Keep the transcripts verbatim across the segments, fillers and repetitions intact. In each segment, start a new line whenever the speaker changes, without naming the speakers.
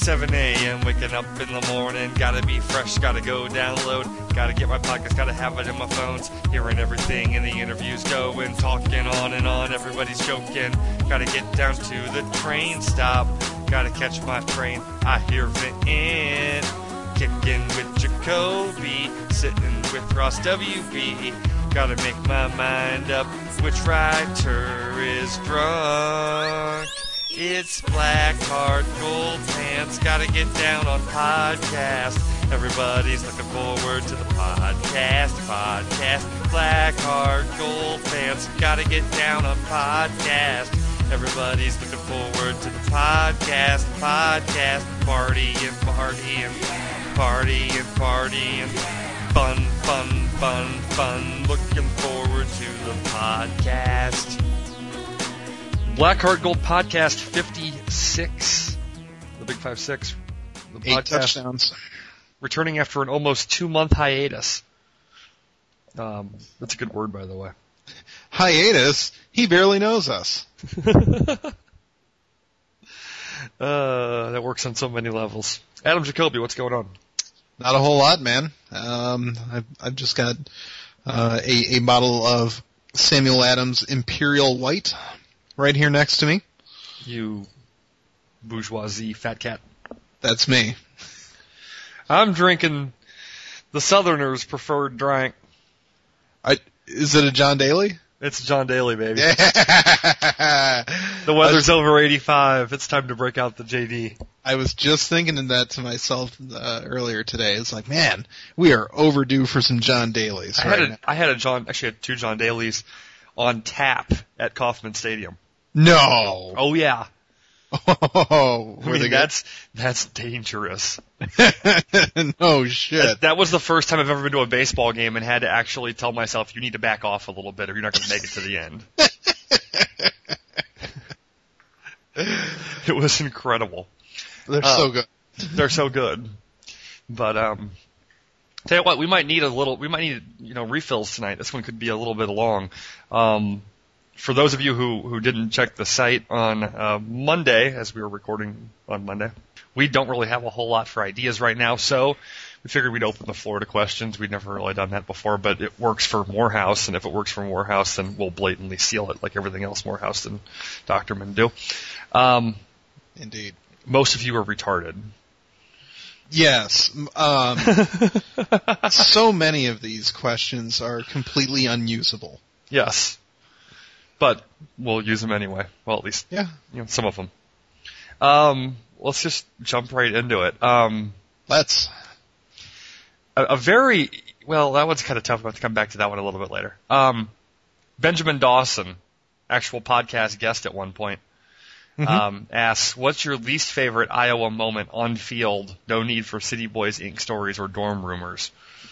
seven a.m. waking up in the morning. Gotta be fresh, gotta go download. Gotta get my podcast, gotta have it in my phones. Hearing everything in the interviews going, talking on and on. Everybody's joking. Gotta get down to the train stop. Gotta catch my train. I hear Vin. Kicking with Jacoby. Sitting with Ross W B. Gotta make my mind up. Which writer is drunk? It's Blackheart, Gold Pants, gotta get down on podcast. Everybody's looking forward to the podcast, podcast. Blackheart, Gold Pants, gotta get down on podcast. Everybody's looking forward to the podcast, podcast. Partying, partying, partying, partying. Fun, fun, fun, fun. Looking forward to the podcast. Blackheart Gold Podcast fifty-six, the Big five six, the
Eight
podcast
touchdowns.
Returning after an almost two-month hiatus. Um, that's a good word, by the way.
Hiatus? He barely knows us.
uh, that works on so many levels. Adam Jacoby, what's going on?
Not a whole lot, man. Um, I've, I've just got uh, a, a bottle of Samuel Adams Imperial White right here next to me.
You bourgeoisie fat cat.
That's me.
I'm drinking the Southerners' preferred drink.
I, is it a John Daly?
It's John Daly, baby.
Yeah.
The weather's over eighty-five. It's time to break out the J D.
I was just thinking of that to myself uh, earlier today. It's like, man, we are overdue for some John Dalys.
I
right
had a,
now.
I had a John, actually I had two John Dalys on tap at Kauffman Stadium.
No.
Oh yeah.
Oh,
I mean, that's, that's dangerous.
No shit.
That, that was the first time I've ever been to a baseball game and had to actually tell myself, you need to back off a little bit or you're not going to make it to the end. It was incredible.
They're
uh,
so good.
They're so good. But, um, tell you what, we might need a little, we might need, you know, refills tonight. This one could be a little bit long. Um, For those of you who, who didn't check the site on uh, Monday, as we were recording on Monday, we don't really have a whole lot for ideas right now, so we figured we'd open the floor to questions. We'd never really done that before, but it works for Morehouse, and if it works for Morehouse, then we'll blatantly seal it like everything else Morehouse and Doctorman do. Um,
Indeed.
most of you are retarded.
Yes. Um, so many of these questions are completely unusable.
Yes. But we'll use them anyway. Well, at least
Yeah.
you know, some of them. Um, let's just jump right into it. Um,
Let's.
a, a very, well, that one's kind of tough. I'll have to come back to that one a little bit later. Um, Benjamin Dawson, actual podcast guest at one point,
Mm-hmm.
um, asks, what's your least favorite Iowa moment on field? No need for City Boys Incorporated stories or dorm rumors.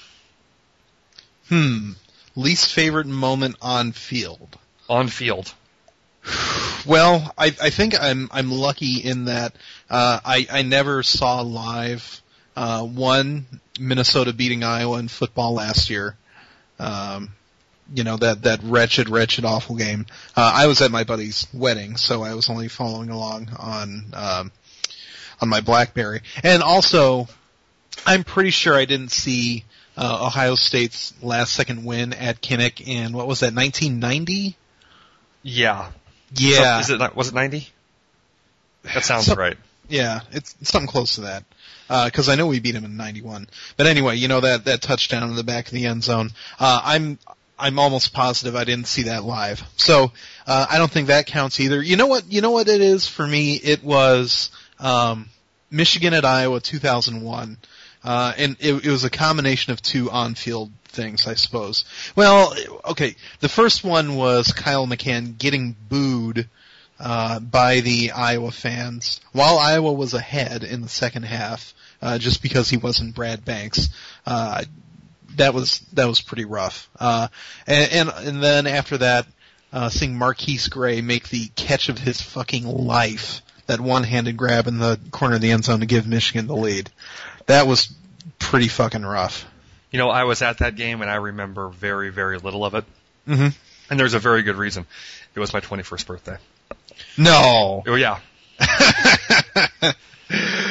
Hmm. Least favorite moment on field.
On field.
Well, I, I think I'm I'm lucky in that uh, I I never saw live uh, one Minnesota beating Iowa in football last year. Um, you know that that wretched, wretched, awful game. Uh, I was at my buddy's wedding, so I was only following along on um, on my BlackBerry. And also, I'm pretty sure I didn't see uh, Ohio State's last second win at Kinnick in what was that, nineteen ninety?
Yeah.
Yeah.
So, is it, was it ninety? That sounds
So-
right.
Yeah, it's, it's something close to that. Because uh, I know we beat him in ninety-one. But anyway, you know that that touchdown in the back of the end zone. Uh, I'm I'm almost positive I didn't see that live. So uh, I don't think that counts either. You know what? You know what it is for me? It was um, Michigan at Iowa two thousand one. Uh, and it, it was a combination of two on-field things, I suppose. Well, okay, the first one was Kyle McCann getting booed uh, by the Iowa fans while Iowa was ahead in the second half, uh, just because he wasn't Brad Banks. Uh, that was that was pretty rough. Uh, and, and and then after that, uh, seeing Marquise Gray make the catch of his fucking life, that one-handed grab in the corner of the end zone to give Michigan the lead. That was pretty fucking rough.
You know, I was at that game and I remember very, very little of it.
Mm-hmm.
And there's a very good reason. It was my twenty-first birthday.
No.
Oh, yeah.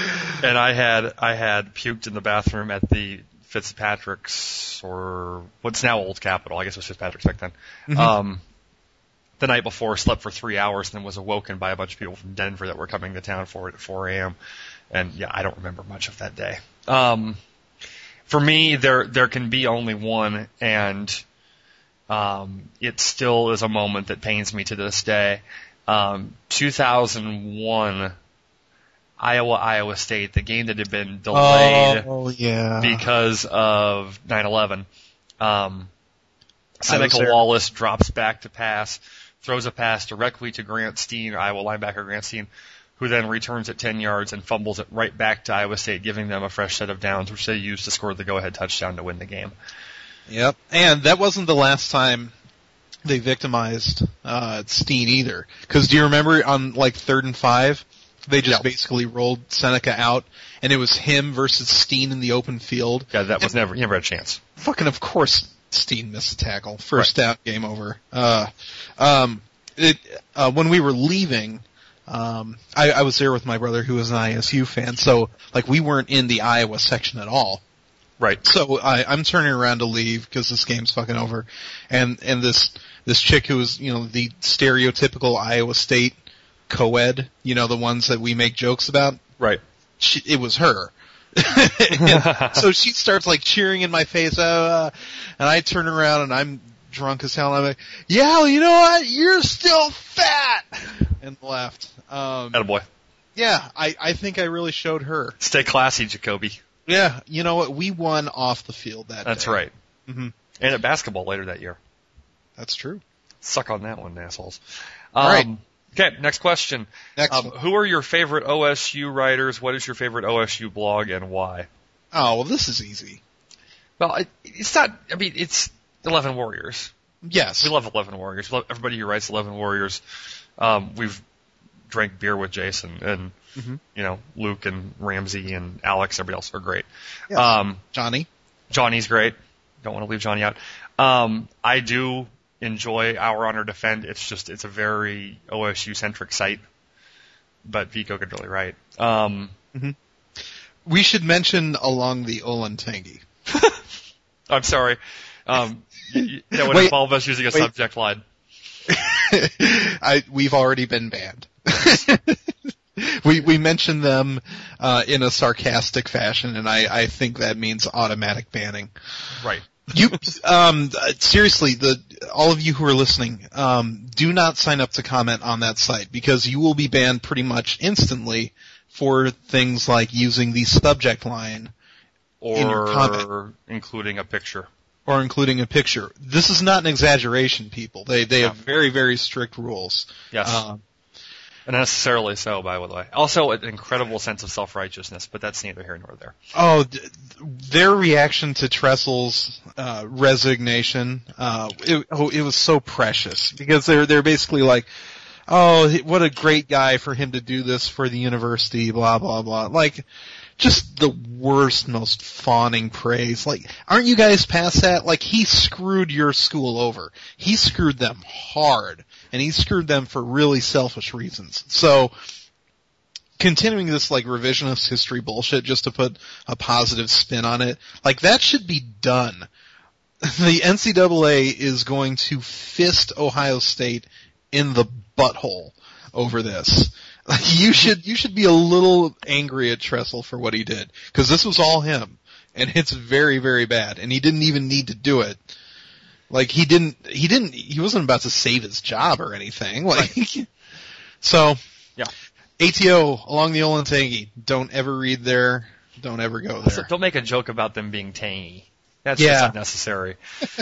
and I had I had puked in the bathroom at the Fitzpatrick's, or what's now Old Capitol. I guess it was Fitzpatrick's back then.
Mhm.
Um, the night before, slept for three hours, and then was awoken by a bunch of people from Denver that were coming to town for it at four a.m. And yeah, I don't remember much of that day. Um, for me, there there can be only one, and um, it still is a moment that pains me to this day. Um, two thousand one, Iowa, Iowa State, the game that had been delayed
oh, yeah.
because of nine eleven. Um, Seneca
there.
Wallace drops back to pass, throws a pass directly to Grant Steen, Iowa linebacker Grant Steen, who then returns it ten yards and fumbles it right back to Iowa State, giving them a fresh set of downs, which they used to score the go-ahead touchdown to win the game.
Yep, and that wasn't the last time they victimized uh, Steen either. Because do you remember on like third and five, they just
Yeah.
basically rolled Seneca out, and it was him versus Steen in the open field.
Yeah, that was
and
never, he never had a chance.
Fucking of course, Steen missed a tackle. First down, game over. Uh, um, it, uh, when we were leaving, um, I, I was there with my brother who was an I S U fan, so like we weren't in the Iowa section at all.
Right.
So I, I'm turning around to leave because this game's fucking over, and and this this chick who was, you know, the stereotypical Iowa State co-ed, you know, the ones that we make jokes about.
Right.
She, it was her. And so she starts like cheering in my face, uh, and I turn around and I'm drunk as hell. And I'm like, "Yeah, well, you know what? You're still fat," and left. Um,
Attaboy.
yeah, I I think I really showed her.
Stay classy, Jacoby.
Yeah, you know what? We won off the field that
That's
day.
right.
Mm-hmm.
And at basketball later that year.
That's true.
Suck on that one, assholes.
All right.
Um, okay, next question.
Next
Um,
one.
who are your favorite O S U writers? What is your favorite O S U blog, and why?
Oh, well, this is easy.
Well, it, it's not, I mean, it's eleven Warriors.
Yes.
We love eleven Warriors. We love everybody who writes eleven Warriors. Um, we've drank beer with Jason, and,
Mhm.
you know, Luke and Ramsey and Alex, everybody else are great.
Yes.
Um,
Johnny.
Johnny's great. Don't want to leave Johnny out. Um, I do enjoy Our Honor Defend. It's just, it's a very O S U-centric site. But Vico could really write. Um,
We should mention along the Olentangy.
I'm sorry. Um, y- y- that would
Wait,
involve us using a
wait.
subject line.
I we've already been banned. we we mentioned them uh, in a sarcastic fashion, and I, I think that means automatic banning.
Right.
You um seriously, the all of you who are listening, um, do not sign up to comment on that site because you will be banned pretty much instantly for things like using the subject line in your comment.
Or including a picture.
Or including a picture. This is not an exaggeration, people. They they
No.
have very, very strict rules.
Yes.
Uh,
Unnecessarily so, by the way. Also, an incredible sense of self-righteousness, but that's neither here nor there.
oh, d- their reaction to Tressel's uh, resignation, uh, it, oh, it was so precious because they're they're basically like, oh, what a great guy for him to do this for the university, blah blah blah. Like, just the worst, most fawning praise. Like, aren't you guys past that? Like, he screwed your school over. He screwed them hard, and he screwed them for really selfish reasons. So, continuing this, like, revisionist history bullshit just to put a positive spin on it, like, that should be done. The N C double A is going to fist Ohio State in the butthole over this. You should you should be a little angry at Tressel for what he did, because this was all him, and it's very, very bad, and he didn't even need to do it. Like, he didn't he didn't he wasn't about to save his job or anything. Like, right. So
Yeah.
A T O along the Olentangy, don't ever read there, don't ever go
Also,
there.
don't make a joke about them being tangy. That's
Yeah.
just unnecessary.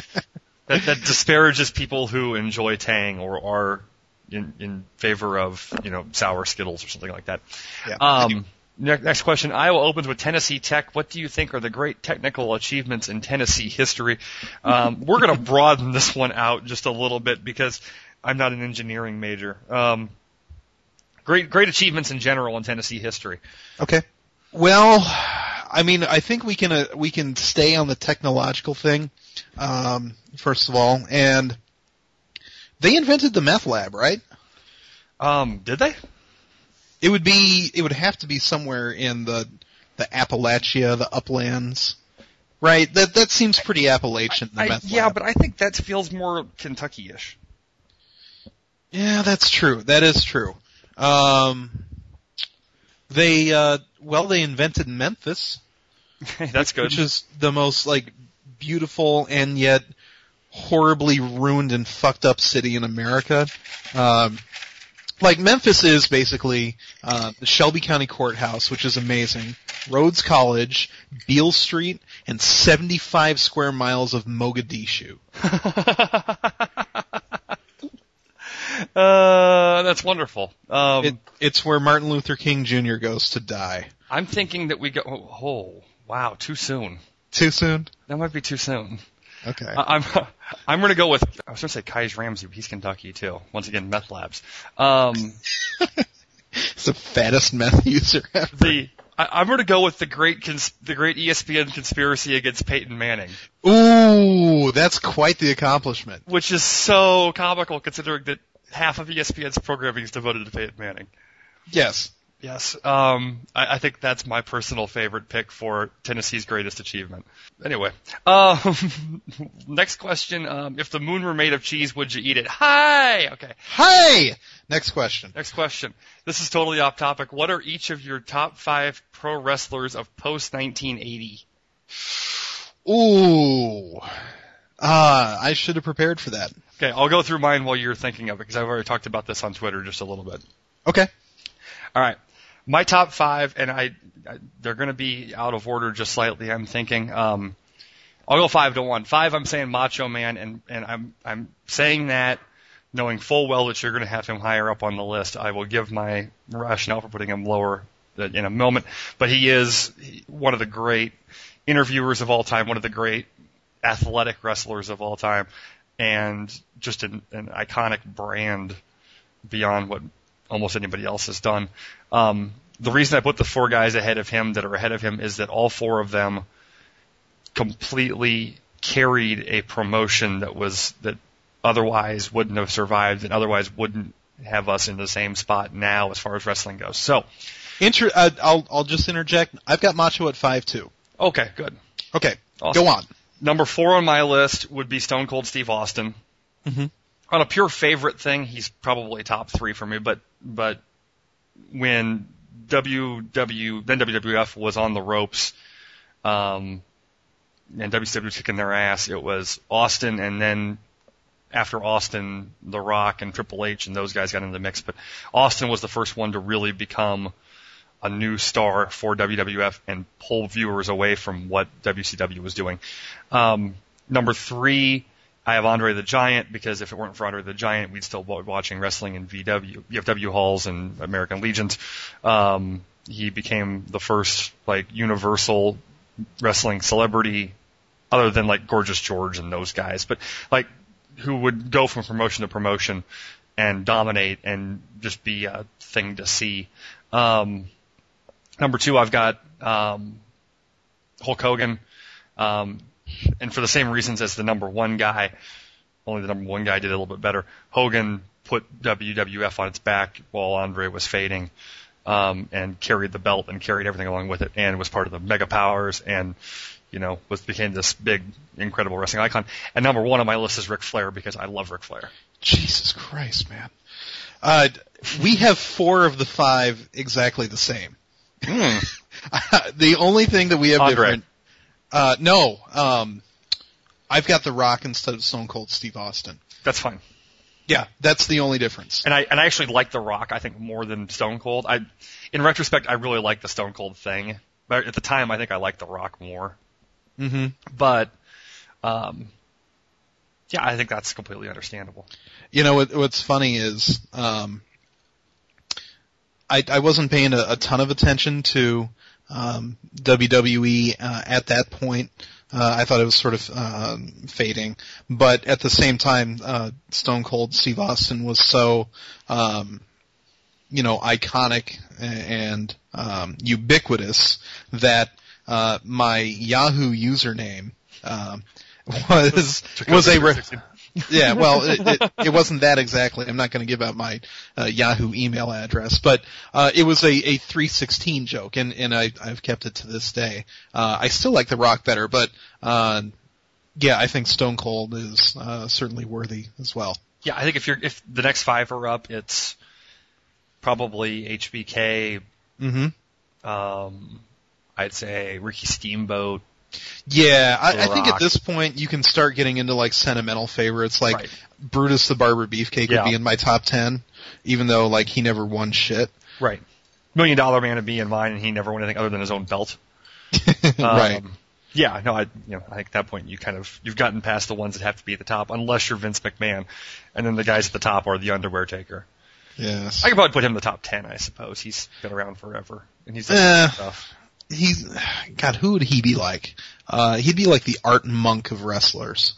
that, that disparages people who enjoy Tang or are in, in favor of, you know, sour Skittles or something like that.
Yeah.
Um, ne- next question. Iowa opens with Tennessee Tech. What do you think are the great technical achievements in Tennessee history? Um, we're going to broaden this one out just a little bit because I'm not an engineering major. Um, great, great achievements in general in Tennessee history.
Okay. Well, I mean, I think we can uh, we can stay on the technological thing, um, first of all, and they invented the meth lab, right?
Um, did they?
It would be it would have to be somewhere in the the Appalachia, the uplands. Right? That that seems pretty Appalachian, the
I,
meth
yeah,
lab.
but I think that feels more Kentucky-ish.
Yeah, that's true. That is true. Um, they, uh, well, they invented Memphis.
That's good.
Which is the most, like, beautiful and yet horribly ruined and fucked up city in America. Um, like, Memphis is basically uh, the Shelby County Courthouse, which is amazing, Rhodes College, Beale Street, and seventy-five square miles of Mogadishu.
uh, that's wonderful. Um,
it, it's where Martin Luther King Junior goes to die.
I'm thinking that we go... Oh, wow, too soon.
Too soon?
That might be too soon.
Okay.
I, I'm I'm going to go with, I was going to say Kai's Ramsey, but he's Kentucky too. Once again, meth labs. Um,
It's the fattest meth user ever.
The I, I'm going to go with the great cons, the great E S P N conspiracy against Peyton Manning.
Ooh, that's quite the accomplishment.
Which is so comical considering that half of E S P N's programming is devoted to Peyton Manning.
Yes.
Yes, um, I, I think that's my personal favorite pick for Tennessee's greatest achievement. Anyway, um, next question. Um, if the moon were made of cheese, would you eat it? Hi! Okay.
Hi! Next question.
Next question. This is totally off topic. What are each of your top five pro wrestlers of post nineteen eighty?
Ooh. Ah, I should have prepared for that.
Okay, I'll go through mine while you're thinking of it, because I've already talked about this on Twitter just a little bit.
Okay.
All right. My top five, and I, I they're going to be out of order just slightly, I'm thinking. Um, I'll go five to one. Five, I'm saying Macho Man, and, and I'm I'm saying that knowing full well that you're going to have him higher up on the list. I will give my rationale for putting him lower in a moment. But he is one of the great interviewers of all time, one of the great athletic wrestlers of all time, and just an, an iconic brand beyond what almost anybody else has done. Um, the reason I put the four guys ahead of him that are ahead of him is that all four of them completely carried a promotion that was that otherwise wouldn't have survived and otherwise wouldn't have us in the same spot now as far as wrestling goes. So,
Inter- uh, I'll I'll just interject. I've got Macho at five too.
Okay, good.
Okay,
awesome.
Go on.
Number four on my list would be Stone Cold Steve Austin.
Mm-hmm.
On a pure favorite thing, he's probably top three for me. But but when W W then W W F was on the ropes, um, and W C W was kicking their ass, it was Austin, and then after Austin, The Rock and Triple H and those guys got into the mix. But Austin was the first one to really become a new star for W W F and pull viewers away from what W C W was doing. Um, number three, I have Andre the Giant, because if it weren't for Andre the Giant, we'd still be watching wrestling in V W, V F W halls and American Legions. Um, he became the first, like, universal wrestling celebrity, other than, like, Gorgeous George and those guys, but, like, who would go from promotion to promotion and dominate and just be a thing to see. Um, number two, I've got um, Hulk Hogan. Um, and for the same reasons as the number one guy, only the number one guy did it a little bit better. Hogan put W W F on its back while Andre was fading, um, and carried the belt and carried everything along with it, and was part of the Mega Powers, and you know was became this big, incredible wrestling icon. And number one on my list is Ric Flair, because I love Ric Flair.
Jesus Christ, man. Uh, we have four of the five exactly the same.
Mm.
The only thing that we have
Andre.
different. Uh, no, um, I've got The Rock instead of Stone Cold Steve Austin.
That's fine.
Yeah, that's the only difference.
And I and I actually like The Rock, I think, more than Stone Cold. I, in retrospect, I really like the Stone Cold thing, but at the time, I think I liked The Rock more.
Mm-hmm.
But, um, yeah, I think that's completely understandable.
You know what, what's funny is, um, I I wasn't paying a, a ton of attention to um, W W E uh, at that point. Uh, I thought it was sort of uh, fading, but at the same time, uh, Stone Cold Steve Austin was so, um, you know, iconic and um, ubiquitous that uh, my Yahoo username um, was was a re- Yeah, well, it, it, it wasn't that exactly. I'm not going to give out my uh, Yahoo email address, but uh, it was a, a three sixteen joke, and, and I, I've kept it to this day. Uh, I still like The Rock better, but uh, yeah, I think Stone Cold is uh, certainly worthy as well.
Yeah, I think if you're if the next five are up, it's probably H B K.
Mm-hmm.
Um, I'd say Ricky Steamboat.
Yeah, I,
The
I think
Rock.
at this point you can start getting into like sentimental favorites, like
Right.
Brutus the Barber Beefcake
Yeah.
would be in my top ten, even though like he never won shit.
Right. Million Dollar Man would be in mine, and he never won anything other than his own belt.
Right.
Um, yeah, no, I, you know, I think at that point you kind of you've gotten past the ones that have to be at the top, unless you're Vince McMahon, and then the guys at the top are the Underwear Taker.
Yes.
I could probably put him in the top ten, I suppose. He's been around forever, and he's done
Eh.
stuff.
He's, God, who would he be like? Uh, he'd be like the Art Monk of wrestlers.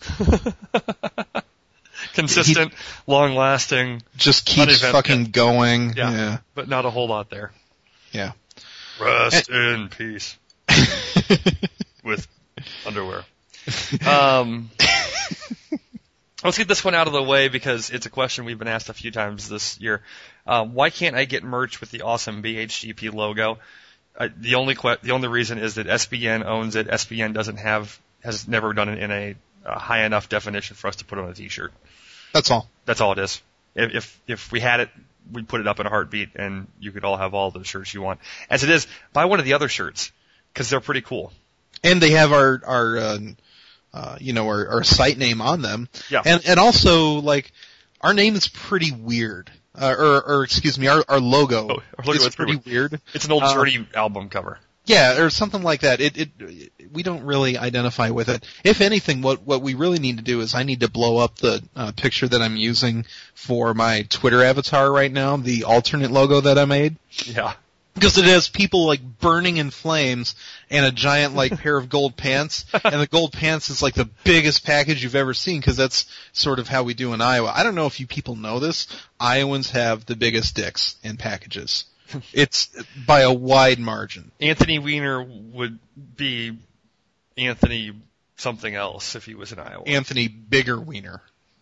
Consistent, long-lasting,
Just keeps
Unevent-
fucking going.
yeah,
Yeah.
but not a whole lot there.
Yeah.
Rest in peace with underwear. Um, let's get this one out of the way because it's a question we've been asked a few times this year. Uh, why can't I get merch with the awesome B H G P logo? Uh, the only que- the only reason is that S B N owns it. S B N doesn't have has never done it in a, a high enough definition for us to put on a T-shirt.
That's all.
That's all it is. If if, if we had it, we'd put it up in a heartbeat, and you could all have all the shirts you want. As it is, buy one of the other shirts because they're pretty cool.
And they have our, our, uh, uh, you know, our, our site name on them.
Yeah.
And, and also, like, our name is pretty weird. Uh, or, or excuse me, our, our logo,
Oh, our logo
is
is pretty
pretty weird.
It's an old
Uh,
Journey album cover.
Yeah, or something like that. It, it, we don't really identify with it. If anything, what, what we really need to do is I need to blow up the uh, picture that I'm using for my Twitter avatar right now, the alternate logo that I made.
Yeah.
Because it has people like burning in flames and a giant like pair of gold pants, and the gold pants is like the biggest package you've ever seen because that's sort of how we do in Iowa. I don't know if you people know this. Iowans have the biggest dicks in packages. It's by a wide margin.
Anthony Weiner would be Anthony something else if he was in Iowa.
Anthony Bigger Wiener.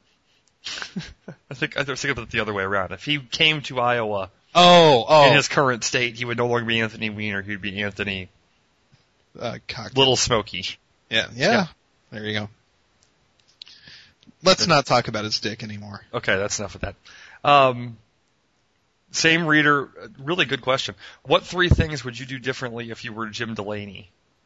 I think I was thinking about it the other way around. If he came to Iowa
Oh, oh,
in his current state, he would no longer be Anthony Weiner. He'd be Anthony
uh, cock.
Little Smoky.
Yeah, yeah,
Yeah.
There you go. Let's not talk about his dick anymore.
Okay, that's enough of that. Um, same reader, really good question. What three things would you do differently if you were Jim Delaney?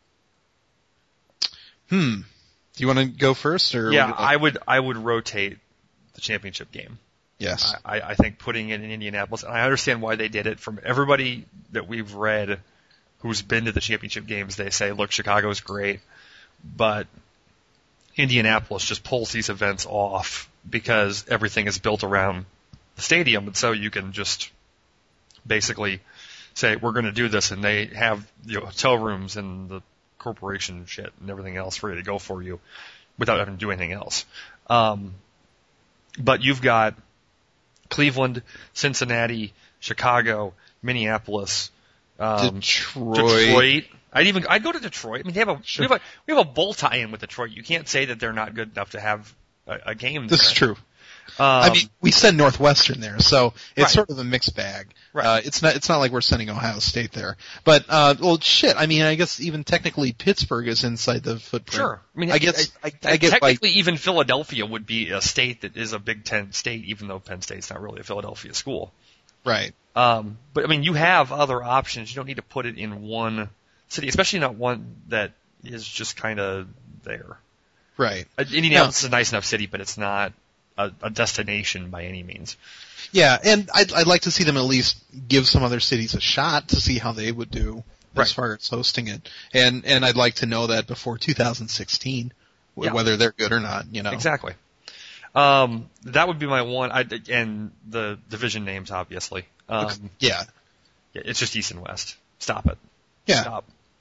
Hmm. Do you want to go first, or
Yeah,
would you like-
I would. I would rotate the championship game.
Yes.
I, I think putting it in Indianapolis, and I understand why they did it. From everybody that we've read who's been to the championship games, they say, look, Chicago's great, but Indianapolis just pulls these events off because everything is built around the stadium, and so you can just basically say, we're going to do this, and they have the hotel rooms and the corporation shit and everything else ready to go for you without having to do anything else. Um, but you've got Cleveland, Cincinnati, Chicago, Minneapolis, um,
Detroit.
Detroit. I'd even I'd go to Detroit. I mean, they have a
Sure.
we have a we have a bowl tie-in with Detroit. You can't say that they're not good enough to have a, a game.
This
there.
is true.
Um,
I mean, we send Northwestern there, so it's
Right.
sort of a mixed bag.
Right.
Uh, it's not it's not like we're sending Ohio State there, but uh, well, shit. I mean, I guess even technically Pittsburgh is inside the footprint.
sure. I mean,
I guess I, I,
I
get like
technically even Philadelphia would be a state that is a Big Ten state, even though Penn State's not really a Philadelphia school.
right.
Um, but I mean, you have other options. You don't need to put it in one city, especially not one that is just kind of there.
Right.
Uh, Indianapolis is a nice enough city, but it's not a, a destination by any means.
Yeah, and I'd, I'd like to see them at least give some other cities a shot to see how they would do
Right.
as far as hosting it, and and I'd like to know that before two thousand sixteen, wh-
Yeah.
whether they're good or not. You know.
Exactly. Um, that would be my one, I, and the division names, obviously. Um,
Yeah.
yeah, it's just East and West. Stop it.
Yeah.
Stop.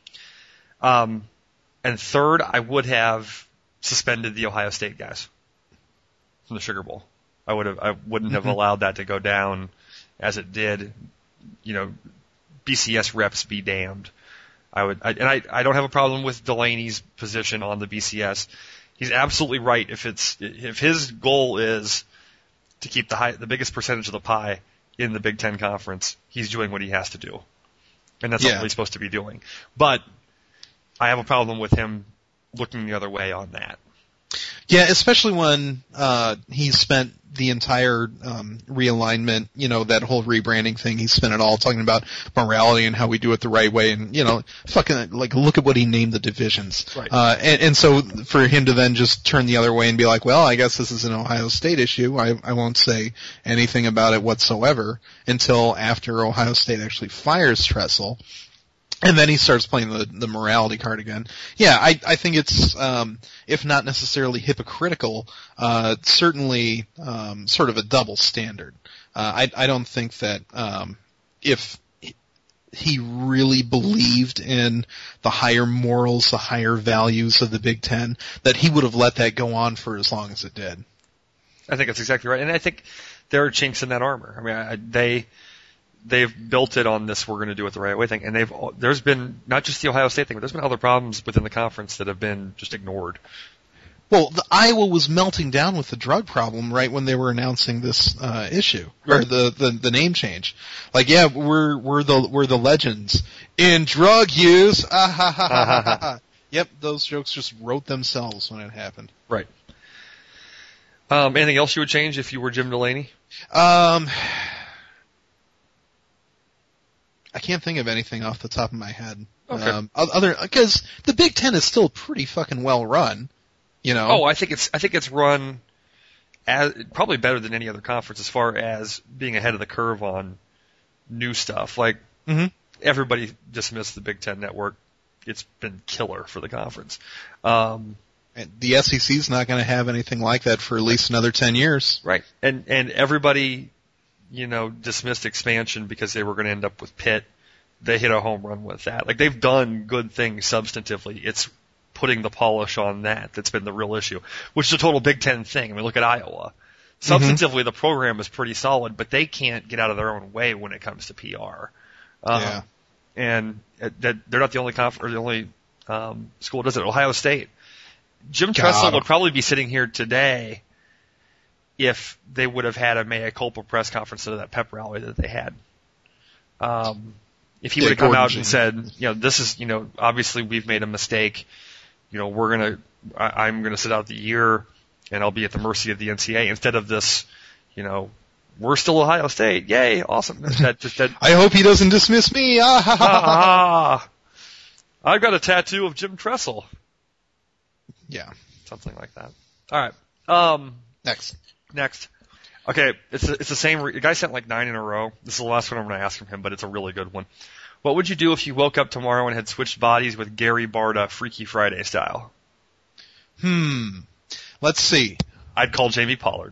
Um, and third, I would have suspended the Ohio State guys from the Sugar Bowl. I would have, I wouldn't have
Mhm.
allowed that to go down as it did. You know, B C S reps be damned. I would, I, and I, I don't have a problem with Delaney's position on the B C S. He's absolutely right. If it's if his goal is to keep the high, the biggest percentage of the pie in the Big Ten Conference, he's doing what he has to do, and that's
Yeah.
what he's supposed to be doing. But I have a problem with him looking the other way on that.
Yeah, especially when uh he spent the entire um realignment, you know, that whole rebranding thing, he spent it all talking about morality and how we do it the right way, and, you know, fucking, like, look at what he named the divisions.
Right.
Uh and, and so for him to then just turn the other way and be like, well, I guess this is an Ohio State issue, I, I won't say anything about it whatsoever until after Ohio State actually fires Tressel. And then he starts playing the, the morality card again. Yeah, I, I think it's, um, if not necessarily hypocritical, uh, certainly, um, sort of a double standard. Uh, I, I don't think that, um, if he really believed in the higher morals, the higher values of the Big Ten, that he would have let that go on for as long as it did.
I think that's exactly right, and I think there are chinks in that armor. I mean, I, they. They've built it on this "we're going to do it the right way" thing, and they've there's been not just the Ohio State thing, but there's been other problems within the conference that have been just ignored.
Well, the, Iowa was melting down with the drug problem right when they were announcing this uh, issue or
Right.
the, the the name change. Like, yeah, we're we're the we're the legends in drug use. Ah, ha, ha, ha, ha, ha, ha. Yep, those jokes just wrote themselves when it happened.
Right. Um, anything else you would change if you were Jim Delaney?
Um. I can't think of anything off the top of my head.
Okay.
Um, other because the Big Ten is still pretty fucking well run, you know.
Oh, I think it's I think it's run as probably better than any other conference as far as being ahead of the curve on new stuff. Like
Mhm.
everybody dismissed the Big Ten Network. It's been killer for the conference. Um,
And the S E C's not going to have anything like that for at least another ten years.
right, and and everybody, you know, dismissed expansion because they were going to end up with Pitt. They hit a home run with that. Like, they've done good things substantively. It's putting the polish on that that's been the real issue, which is a total Big Ten thing. I mean, look at Iowa. Substantively, the program is pretty solid, but they can't get out of their own way when it comes to P R. Um,
Yeah.
And that they're not the only conf- or the only um, school that does it. Ohio State. Jim
God.
Tressel would probably be sitting here today if they would have had a mea culpa press conference instead of that pep rally that they had. Um, if he
Yeah,
would have come
Gordon
out
Junior
and said, you know, this is, you know, obviously we've made a mistake. You know, we're gonna, I, I'm gonna sit out the year and I'll be at the mercy of the N C double A instead of this, you know, we're still Ohio State. Yay, awesome. That just that.
I hope he doesn't dismiss me. Ah, ha, ha, ha, ha.
ah, I've got a tattoo of Jim Tressel.
Yeah.
Something like that. All right. Um,
Next.
next. Okay, it's it's the same. Re- the guy sent like nine in a row. This is the last one I'm going to ask from him, but it's a really good one. What would you do if you woke up tomorrow and had switched bodies with Gary Barta, Freaky Friday style?
Hmm. Let's see.
I'd call Jamie Pollard.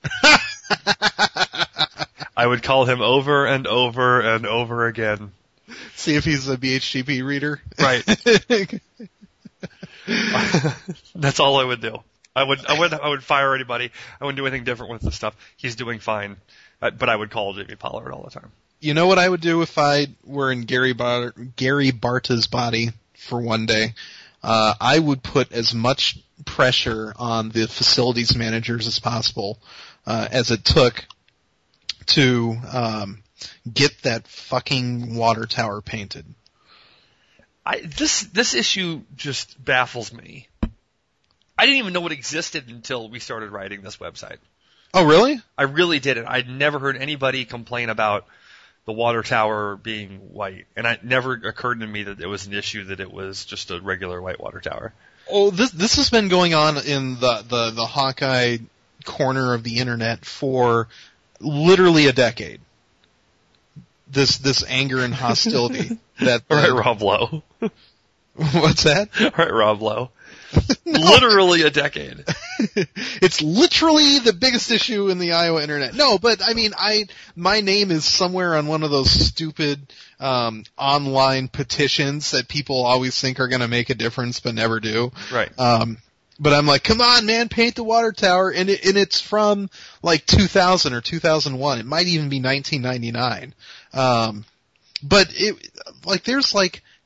I would call him over and over and over again.
See if he's a B H G P reader.
Right. That's all I would do. I would, I would, I would fire anybody. I wouldn't do anything different with the stuff. He's doing fine, uh, but I would call Jamie Pollard all the time.
You know what I would do if I were in Gary Bar- Gary Barta's body for one day? Uh, I would put as much pressure on the facilities managers as possible, uh, as it took to um, get that fucking water tower painted.
I, this this issue just baffles me. I didn't even know it existed until we started writing this website.
Oh, really?
I really didn't. I'd never heard anybody complain about the water tower being white, and it never occurred to me that it was an issue that it was just a regular white water tower.
Oh, this this has been going on in the, the, the Hawkeye corner of the internet for literally a decade. This this anger and hostility that
All right,
the-
Rob Lowe.
What's that?
All right, Rob Lowe.
No.
Literally a decade.
It's literally the biggest issue in the Iowa internet. No, but I mean, I my name is somewhere on one of those stupid um, online petitions that people always think are going to make a difference but never do.
Right.
Um, but I'm like, come on, man, paint the water tower, and it, and it's from like two thousand or two thousand one. It might even be nineteen ninety-nine. Um, but it like there's like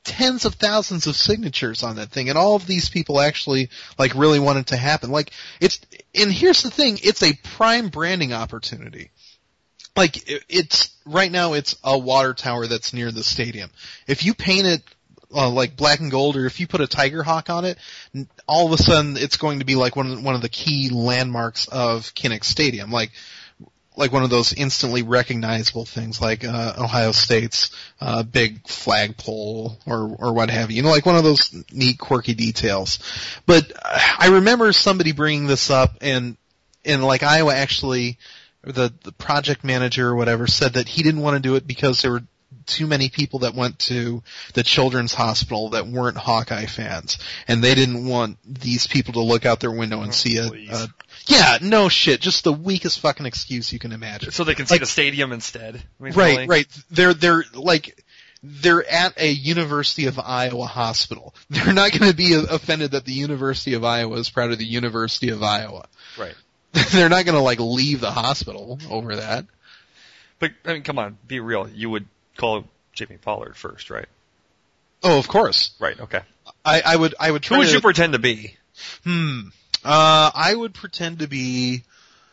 tens of thousands of signatures on that thing, and all of these people actually like really want it to happen. Like it's, and here's the thing, it's a prime branding opportunity. Like it's right now, it's a water tower that's near the stadium. If you paint it uh, like black and gold, or if you put a tiger hawk on it, all of a sudden it's going to be like one of, one of the key landmarks of Kinnick Stadium. Like. Like one of those instantly recognizable things, like uh, Ohio State's uh, big flagpole or or what have you. You know, like one of those neat, quirky details. But I remember somebody bringing this up, and and like Iowa actually, the the project manager or whatever said that he didn't want to do it because there were too many people that went to the children's hospital that weren't Hawkeye fans, and they didn't want these people to look out their window and oh, see a, a yeah, no shit, just the weakest fucking excuse you can imagine.
So they can see like, the stadium instead. I mean,
right,
really?
right. They're they're like they're at a University of Iowa hospital. They're not going to be offended that the University of Iowa is proud of the University of Iowa.
Right.
They're not going to like leave the hospital over that.
But I mean, come on, be real. You would call Jamie Pollard first, right?
Oh, of course.
Right. Okay.
I, I would I would try.
Who would
to,
you pretend to be?
Hmm. Uh, I would pretend to be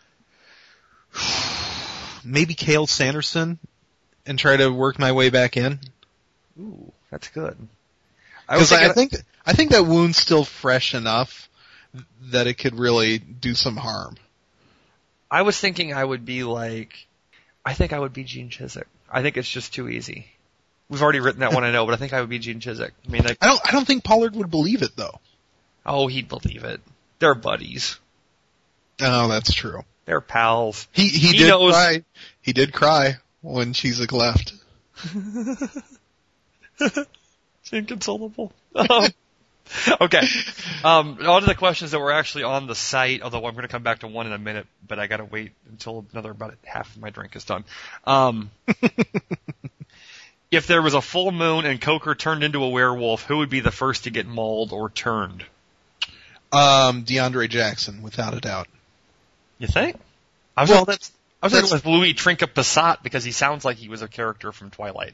maybe Cale Sanderson and try to work my way back in.
Ooh, that's good.
Because I, I think I think that wound's still fresh enough that it could really do some harm.
I was thinking I would be like, I think I would be Gene Chizik. I think it's just too easy. We've already written that one, I know, but I think I would be Gene Chizik. I mean, like,
I don't I don't think Pollard would believe it though.
Oh, he'd believe it. They're buddies.
Oh, that's true.
They're pals.
He he, he did knows. cry. He did cry when Chizik left.
It's inconsolable. Um, okay. Um, on to the questions that were actually on the site, although I'm going to come back to one in a minute, but I got to wait until another about half of my drink is done. Um, if there was a full moon and Coker turned into a werewolf, who would be the first to get mauled or turned?
Um, DeAndre Jackson, without a doubt.
You think? I was
well,
gonna,
that's
I was
that's,
thinking with Louis Trinket Passat because he sounds like he was a character from Twilight.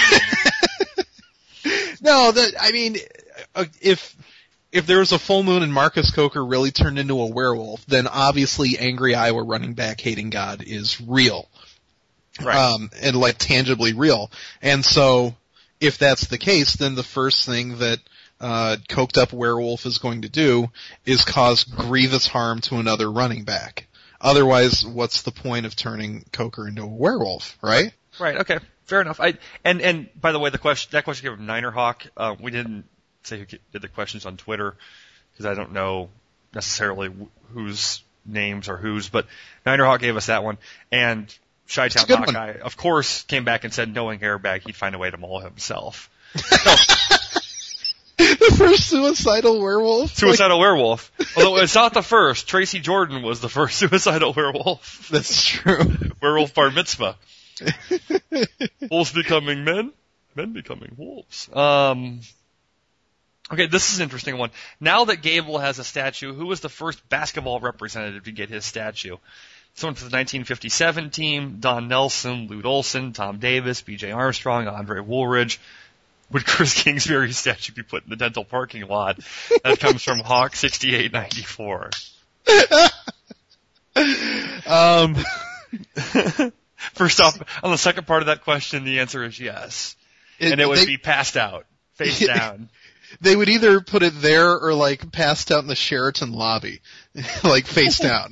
No, that I mean, if if there was a full moon and Marcus Coker really turned into a werewolf, then obviously angry Iowa running back hating God is real,
right?
Um, and like tangibly real. And so, if that's the case, then the first thing that uh, coked up werewolf is going to do is cause grievous harm to another running back. Otherwise, what's the point of turning Coker into a werewolf, right?
Right. Okay. Fair enough. I and and by the way, the question that question came from Niner Hawk. Uh, we didn't say who did the questions on Twitter because I don't know necessarily whose names or whose, but Niner Hawk gave us that one. And Chi-Town Hawkeye, of course, came back and said, knowing Airbag, he'd find a way to maul himself. So,
the first suicidal werewolf.
Suicidal like... werewolf. Although it's not the first. Tracy Jordan was the first suicidal werewolf.
That's true.
Werewolf bar mitzvah. Wolves becoming men, men becoming wolves. Um, okay, this is an interesting one. Now that Gable has a statue, who was the first basketball representative to get his statue? Someone for the nineteen fifty-seven team, Don Nelson, Lute Olson, Tom Davis, B J Armstrong, Andre Woolridge. Would Chris Kingsbury's statue be put in the dental parking lot? That comes from Hawk sixty-eight ninety-four.
um...
First off, on the second part of that question, the answer is yes. It, and it would they, be passed out, face down.
They would either put it there or, like, passed out in the Sheraton lobby. Like, face down.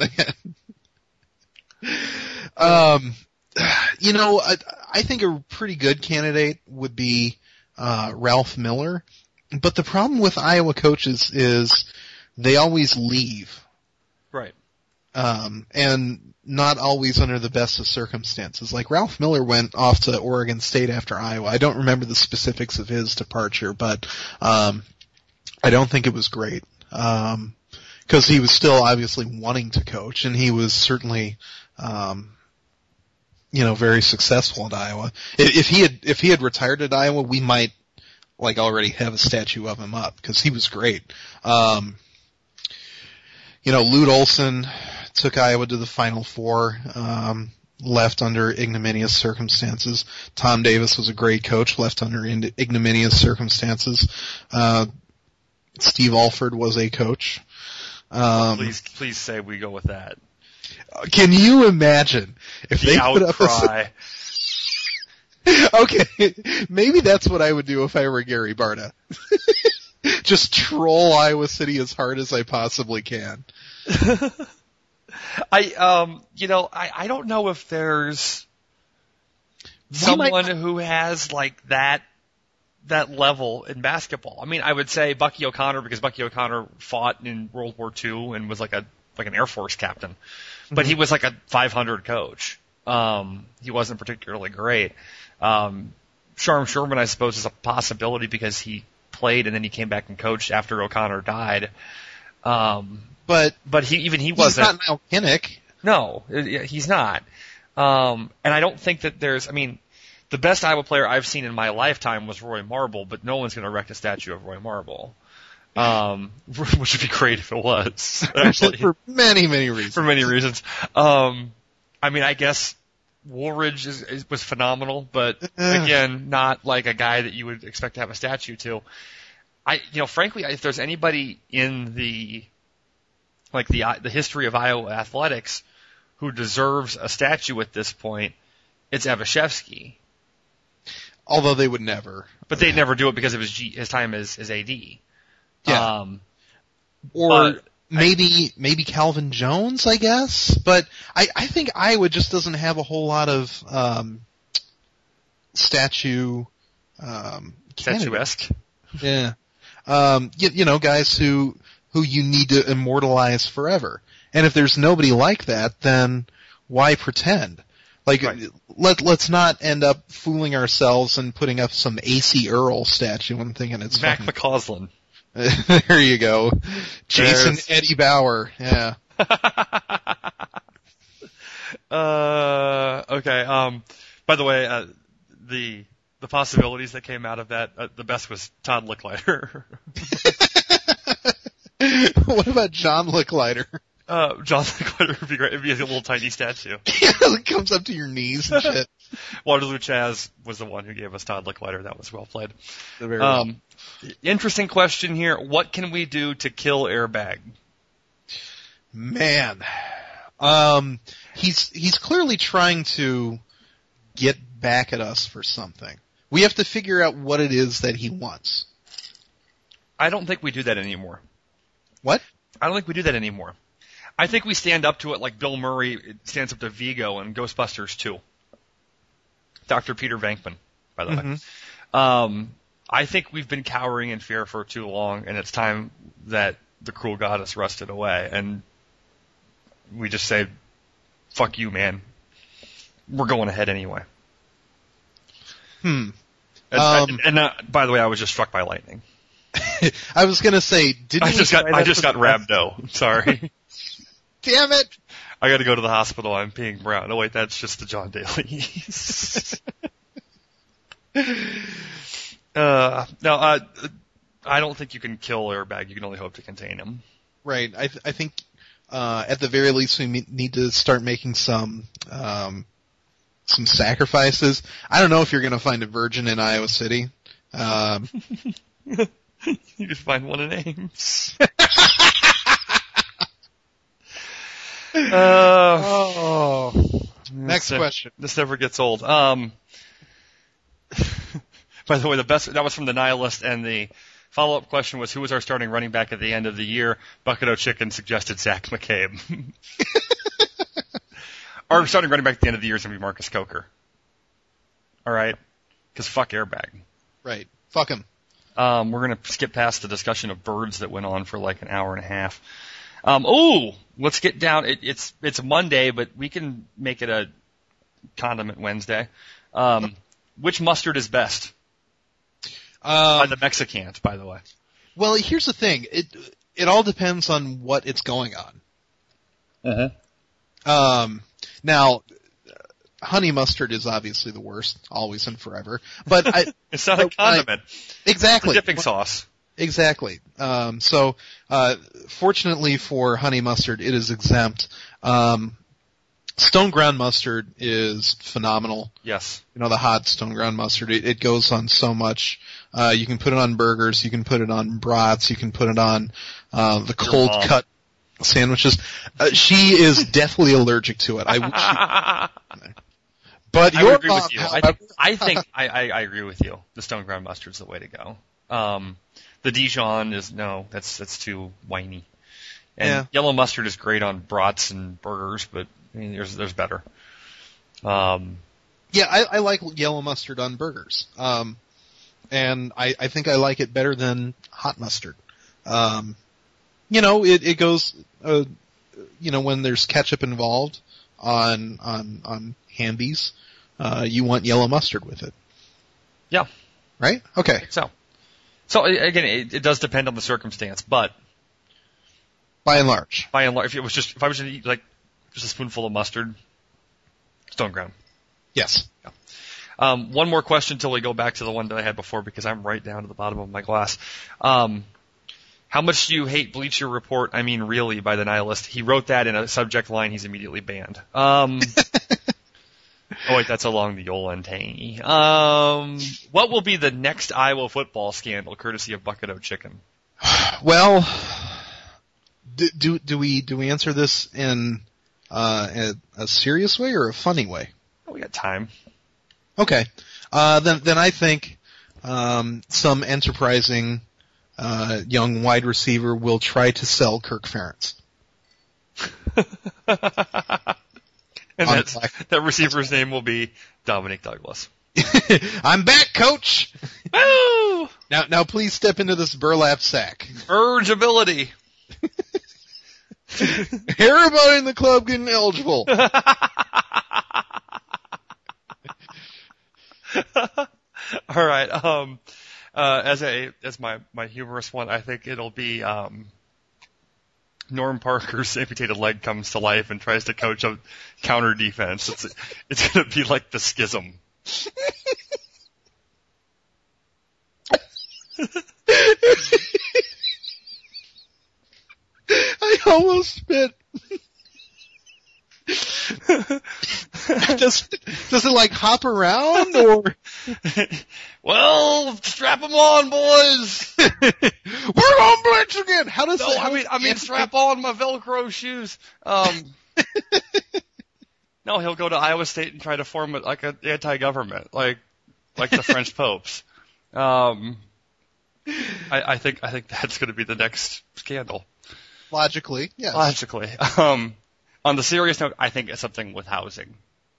um, you know, I, I think a pretty good candidate would be uh, Ralph Miller. But the problem with Iowa coaches is they always leave.
Right.
Um, and not always under the best of circumstances. Like Ralph Miller went off to Oregon State after Iowa. I don't remember the specifics of his departure, but um, I don't think it was great. Um, because he was still obviously wanting to coach, and he was certainly, um, you know, very successful at Iowa. If he had if he had retired at Iowa, we might like already have a statue of him up because he was great. Um, you know, Lute Olson took Iowa to the Final Four. Um, left under ignominious circumstances. Tom Davis was a great coach, left under ignominious circumstances. Uh, Steve Alford was a coach. Um,
please, please say we go with that.
Can you imagine if
the
they put
outcry?
Up a, okay, maybe that's what I would do if I were Gary Barta. Just troll Iowa City as hard as I possibly can.
I, um, you know, I, I don't know if there's
We
someone
might-
who has like that, that level in basketball. I mean, I would say Bucky O'Connor because Bucky O'Connor fought in World War Two and was like a, like an Air Force captain, but
Mhm.
he was like a five hundred coach. Um, he wasn't particularly great. Um, Sharm Sherman, I suppose, is a possibility because he played and then he came back and coached after O'Connor died. Um,
But
but he, even he
he's
wasn't.
not Niall Kinnick.
No, it- he's not. Um, and I don't think that there's, I mean, the best Iowa player I've seen in my lifetime was Roy Marble, but no one's going to erect a statue of Roy Marble. Um, which would be great if it was, actually,
For many, many reasons.
for many reasons. Um, I mean, I guess Woolridge is, is, was phenomenal, but again, not like a guy that you would expect to have a statue to. I, you know, frankly, if there's anybody in the, like the, the history of Iowa athletics who deserves a statue at this point, it's Evashevsky.
Although they would never.
But they'd never do it because of his G, his time as, as A D.
Yeah.
Um,
Or
but
maybe maybe Calvin Jones, I guess. But I, I think Iowa just doesn't have a whole lot of um, statue um, candidates.
statuesque.
Yeah. Um, you, you know, guys who who you need to immortalize forever. And if there's nobody like that, then why pretend? Like,
Right.
let let's not end up fooling ourselves and putting up some A C Earl statue and thinking it's
Mac
fucking.
McCausland.
There you go, Jason
There's-
Eddie Bauer. Yeah.
uh, okay. Um, by the way, uh, the the possibilities that came out of that, uh, the best was Todd Licklider.
What about John Licklider?
uh, John Licklider would be great. It'd be a little tiny statue.
It comes up to your knees and shit.
Waterloo Chaz was the one who gave us Todd Licklider. That was well played.
Very
Um, interesting question here. What can we do to kill Airbag?
Man, um, he's he's clearly trying to get back at us for something. We have to figure out what it is that he wants.
I don't think we do that anymore.
What?
I don't think we do that anymore. I think we stand up to it like Bill Murray stands up to Vigo in Ghostbusters two. Doctor Peter Venkman, by the way. Um, I think we've been cowering in fear for too long, and it's time that the cruel goddess rusted away, and we just say, fuck you, man. We're going ahead anyway.
Hmm.
And,
Um,
and uh, by the way, I was just struck by lightning.
I was gonna say, didn't
I
we
just got
try
I
that
just
for
got
the-
rhabdo. Sorry.
Damn it!
I got to go to the hospital. I'm peeing brown. Oh wait, that's just the John Daly's. uh, no, uh, I don't think you can kill Airbag. You can only hope to contain him.
Right. I th- I think uh, at the very least we me- need to start making some um, some sacrifices. I don't know if you're gonna find a virgin in Iowa City. Um,
You can find one in Ames. uh,
oh. Next
this-
question.
This never gets old. Um, by the way, the best that was from the Nihilist, and the follow-up question was, who was our starting running back at the end of the year? Bucket O Chicken suggested Zach McCabe. Our starting running back at the end of the year is going to be Marcus Coker. All right? Because fuck Airbag.
Right. Fuck him.
Um, we're going to skip past the discussion of birds that went on for like an hour and a half. Um, oh, let's get down. It, it's it's Monday, but we can make it a Condiment Wednesday. Um, which mustard is best? By
Um,
the Mexicant, by the way.
well, here's the thing. It it all depends on what it's going on.
Uh-huh.
Um, now, honey mustard is obviously the worst, always and forever. But I
It's not a
but I-
condiment.
exactly
It's a dipping sauce.
Exactly. Um, so, uh, fortunately for honey mustard, it is exempt. Um, Stone ground mustard is phenomenal.
Yes.
You know, the hot stone ground mustard, it, it goes on so much. Uh, you can put it on burgers, you can put it on brats, you can put it on, uh, the cold cut sandwiches. Uh, she is deathly allergic to it. I, she, but
I
your
agree
mom,
with you.
however,
I think, I think I, I, I agree with you. The stone ground mustard's the way to go. Um, the Dijon is, no, that's, that's too whiny. And
yeah.
yellow mustard is great on brats and burgers, but I mean, there's, there's better. Um,
yeah, I, I like yellow mustard on burgers. Um, and I, I think I like it better than hot mustard. Um, you know, it, it goes, uh, you know, when there's ketchup involved on, on, on Hambies, uh, you want yellow mustard with it.
Yeah.
Right? Okay.
So, so again, it, it does depend on the circumstance, but
by and large,
by and large, if it was just, if I was to eat like just a spoonful of mustard, stone ground.
Yes.
Yeah. Um, one more question till we go back to the one that I had before because I'm right down to the bottom of my glass. Um, how much do you hate Bleacher Report? I mean, really, by the Nihilist. He wrote that in a subject line. He's immediately banned. Um, oh wait, that's along the Olentangy. Um, what will be the next Iowa football scandal, courtesy of Bucket O Chicken?
Well, do do, do we do we answer this in uh, a, a serious way or a funny way?
Oh, we got time.
Okay, uh, then then I think um, some enterprising uh, young wide receiver will try to sell Kirk Ferentz.
And that's, that receiver's name will be Dominic Douglas.
I'm back, coach!
Woo!
Now, now please step into this burlap sack.
Urgeability.
Everybody in the club getting eligible.
All right. Um, uh, as a as my my humorous one, I think it'll be um, Norm Parker's amputated leg comes to life and tries to coach a counter defense. It's it's going to be like the Schism.
I almost spit. does, does it like hop around or?
Well, strap them on, boys.
We're on blitz again. How does
no,
it?
I mean, I mean, strap on my Velcro shoes. Um, no, he'll go to Iowa State and try to form it like an anti-government, like like the French popes. Um, I, I think I think that's going to be the next scandal.
Logically, yes.
Logically. Um, on the serious note, I think it's something with housing.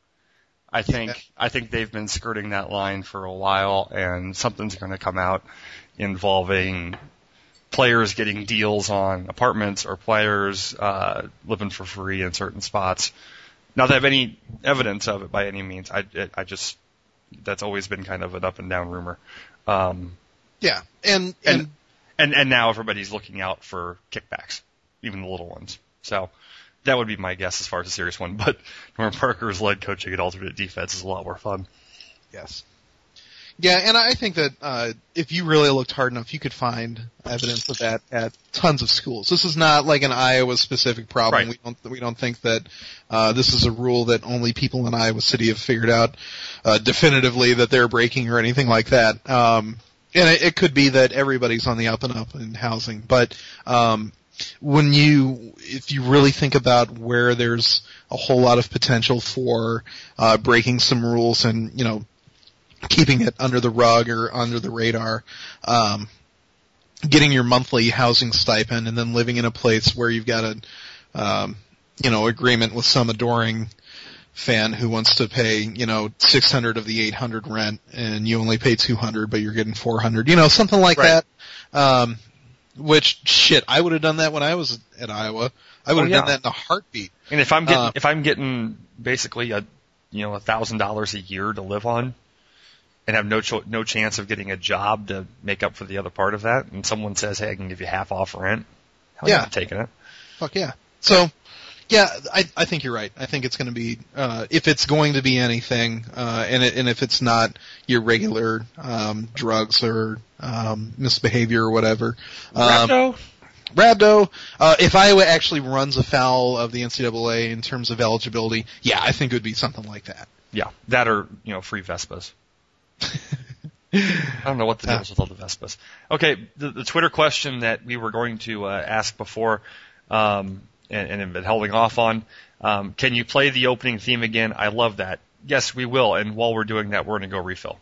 I think yeah. I think they've been skirting that line for a while, and something's going to come out involving players getting deals on apartments or players uh, living for free in certain spots. Not that I have any evidence of it by any means. I I just that's always been kind of an up and down rumor. Um,
yeah, and
and,
and
and and now everybody's looking out for kickbacks, even the little ones. So that would be my guess as far as a serious one. But Norm Parker's leg coaching at alternate defense is a lot more fun.
Yes. Yeah, and I think that uh, if you really looked hard enough, you could find evidence of that at tons of schools. This is not like an Iowa-specific problem.
Right.
We don't we don't think that uh, this is a rule that only people in Iowa City have figured out uh, definitively that they're breaking or anything like that. Um, and it, it could be that everybody's on the up and up in housing, but um, when you if you really think about where there's a whole lot of potential for uh, breaking some rules and you know. keeping it under the rug or under the radar, um, getting your monthly housing stipend and then living in a place where you've got a, um, you know, agreement with some adoring fan who wants to pay, you know, six hundred of the eight hundred rent and you only pay two hundred but you're getting four hundred, you know, something like
right.
that. Um, which, shit, I would have done that when I was at Iowa. I would have
oh, yeah.
done that in a heartbeat.
And if I'm getting,
uh,
if I'm getting basically a, you know, a thousand dollars a year to live on, and have no cho- no chance of getting a job to make up for the other part of that, and someone says, hey, I can give you half off rent, hell yeah, I'm taking it.
Fuck yeah. So, yeah, I, I think you're right. I think it's going to be, uh, if it's going to be anything, uh, and it, and if it's not your regular, um, drugs or, um, misbehavior or whatever. Um,
Rhabdo?
Rhabdo, uh, if Iowa actually runs afoul of the N C double A in terms of eligibility, yeah, I think it would be something like that.
Yeah, that or, you know, free Vespas. I don't know what the deal is with all the Vespas. Okay, the, the Twitter question that we were going to uh, ask before um, and, and have been holding off on, um, can you play the opening theme again? I love that. Yes, we will, and while we're doing that, we're going to go refill.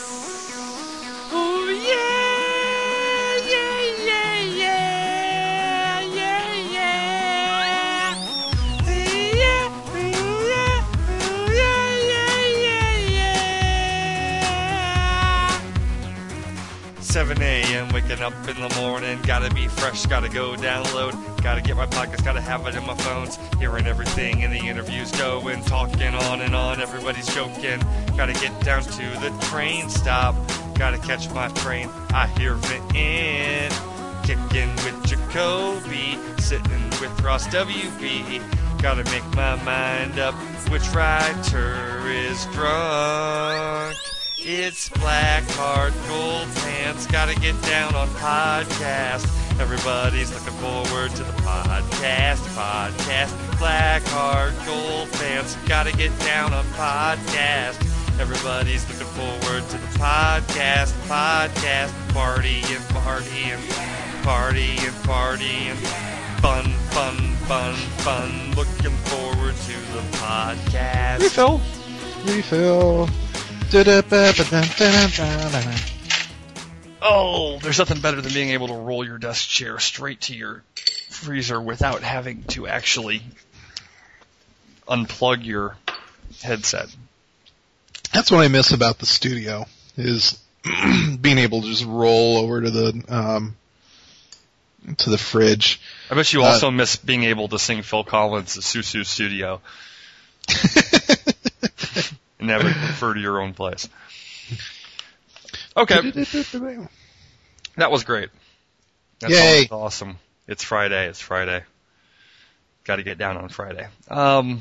seven a.m. waking up in the morning, gotta be fresh, gotta go download, gotta get my podcast, gotta have it in my phones, hearing everything in the interviews going, talking on and on, everybody's joking, gotta get down to the train stop, gotta catch my train, I hear it in, kicking with Jacoby, sitting with Ross W B, gotta make my mind up, which writer is drunk. It's Blackheart, Gold Pants, gotta get down on podcast. Everybody's looking forward to the podcast, podcast. Blackheart, Gold Pants, gotta get down on podcast. Everybody's looking forward to the podcast, podcast. Party and party and party and party and fun, fun, fun, fun. Looking forward to the podcast.
Refill. Refill.
Oh, there's nothing better than being able to roll your desk chair straight to your freezer without having to actually unplug your headset.
That's what I miss about the studio, is being able to just roll over to the um, to the fridge.
I bet you also uh, miss being able to sing Phil Collins' Susu Studio. And never refer to your own place. Okay. That was great. That
Yay.
was awesome. It's Friday. It's Friday. Got to get down on Friday. Um,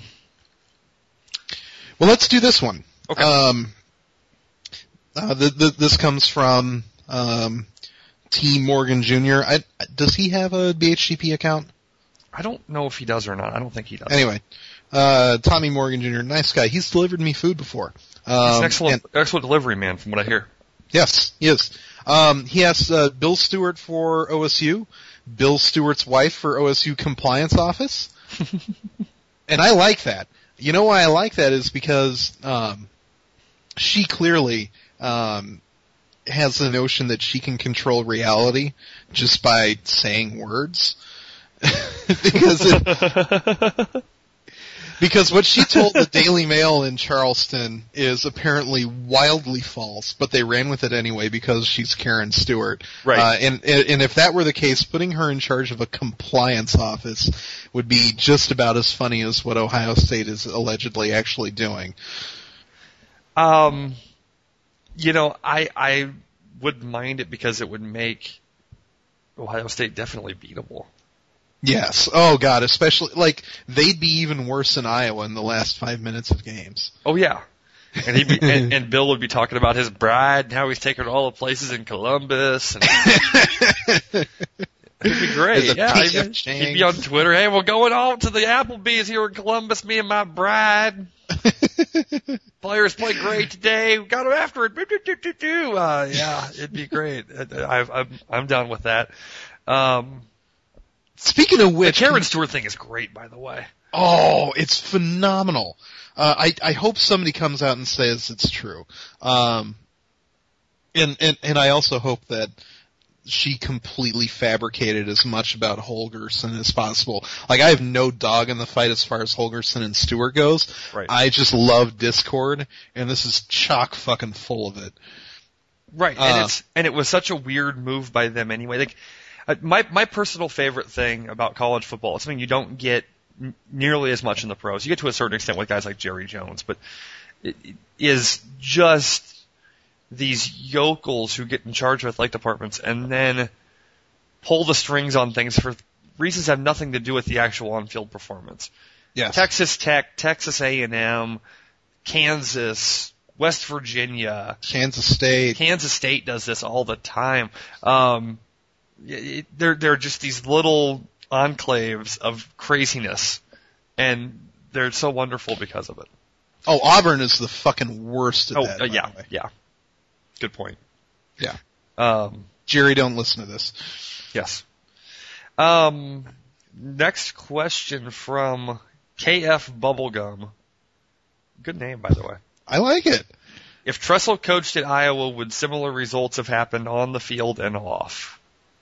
well, let's do this one.
Okay.
Um, uh, the, the, this comes from um, T. Morgan Junior I, does he have a B H C P account?
I don't know if he does or not. I don't think he does.
Anyway. Uh, Tommy Morgan Junior, nice guy. He's delivered me food before. Um,
He's an excellent,
and,
excellent delivery man, from what I hear.
Yes, he is. Um, he has uh, Bill Stewart for O S U, Bill Stewart's wife for O S U compliance office, and I like that. You know why I like that is because um, she clearly um, has the notion that she can control reality just by saying words. because it, Because what she told the Daily Mail in Charleston is apparently wildly false, but they ran with it anyway because she's Karen Stewart.
Right.
Uh, and, and if that were the case, putting her in charge of a compliance office would be just about as funny as what Ohio State is allegedly actually doing.
Um, you know, I, I wouldn't mind it because it would make Ohio State definitely beatable.
Yes. Oh God, especially, like, they'd be even worse than Iowa in the last five minutes of games.
Oh yeah. And he'd be, and, and Bill would be talking about his bride and how he's taken her to all the places in Columbus. And it'd be great. Yeah. He'd, he'd be on Twitter. Hey, we're going on to the Applebee's here in Columbus, me and my bride. Players play great today. We got them after it. Uh, yeah, it'd be great. I, I'm, I'm done with that. Um,
Speaking of which,
the Karen Stewart thing is great, by the way.
Oh, it's phenomenal. Uh, I, I hope somebody comes out and says it's true. Um, and, and, and I also hope that she completely fabricated as much about Holgorsen as possible. Like, I have no dog in the fight as far as Holgorsen and Stewart goes.
Right.
I just love Discord, and this is chock fucking full of it.
Right.
Uh,
and it's, and it was such a weird move by them anyway. Like, uh, my, my personal favorite thing about college football is something you don't get n- nearly as much in the pros. You get to a certain extent with guys like Jerry Jones, but it, it is just these yokels who get in charge of athletic departments and then pull the strings on things for reasons that have nothing to do with the actual on-field performance.
Yes.
Texas Tech, Texas A and M, Kansas, West Virginia,
Kansas State.
Kansas State does this all the time. Um, it, they're they're just these little enclaves of craziness, and they're so wonderful because of it.
Oh, Auburn is the fucking worst at
oh,
that.
uh, yeah, yeah. Good point.
Yeah.
Um,
Jerry, don't listen to this.
yes. Um, next question from K F Bubblegum. Good name, by the way.
I like it.
If Tressel coached at Iowa, would similar results have happened on the field and off?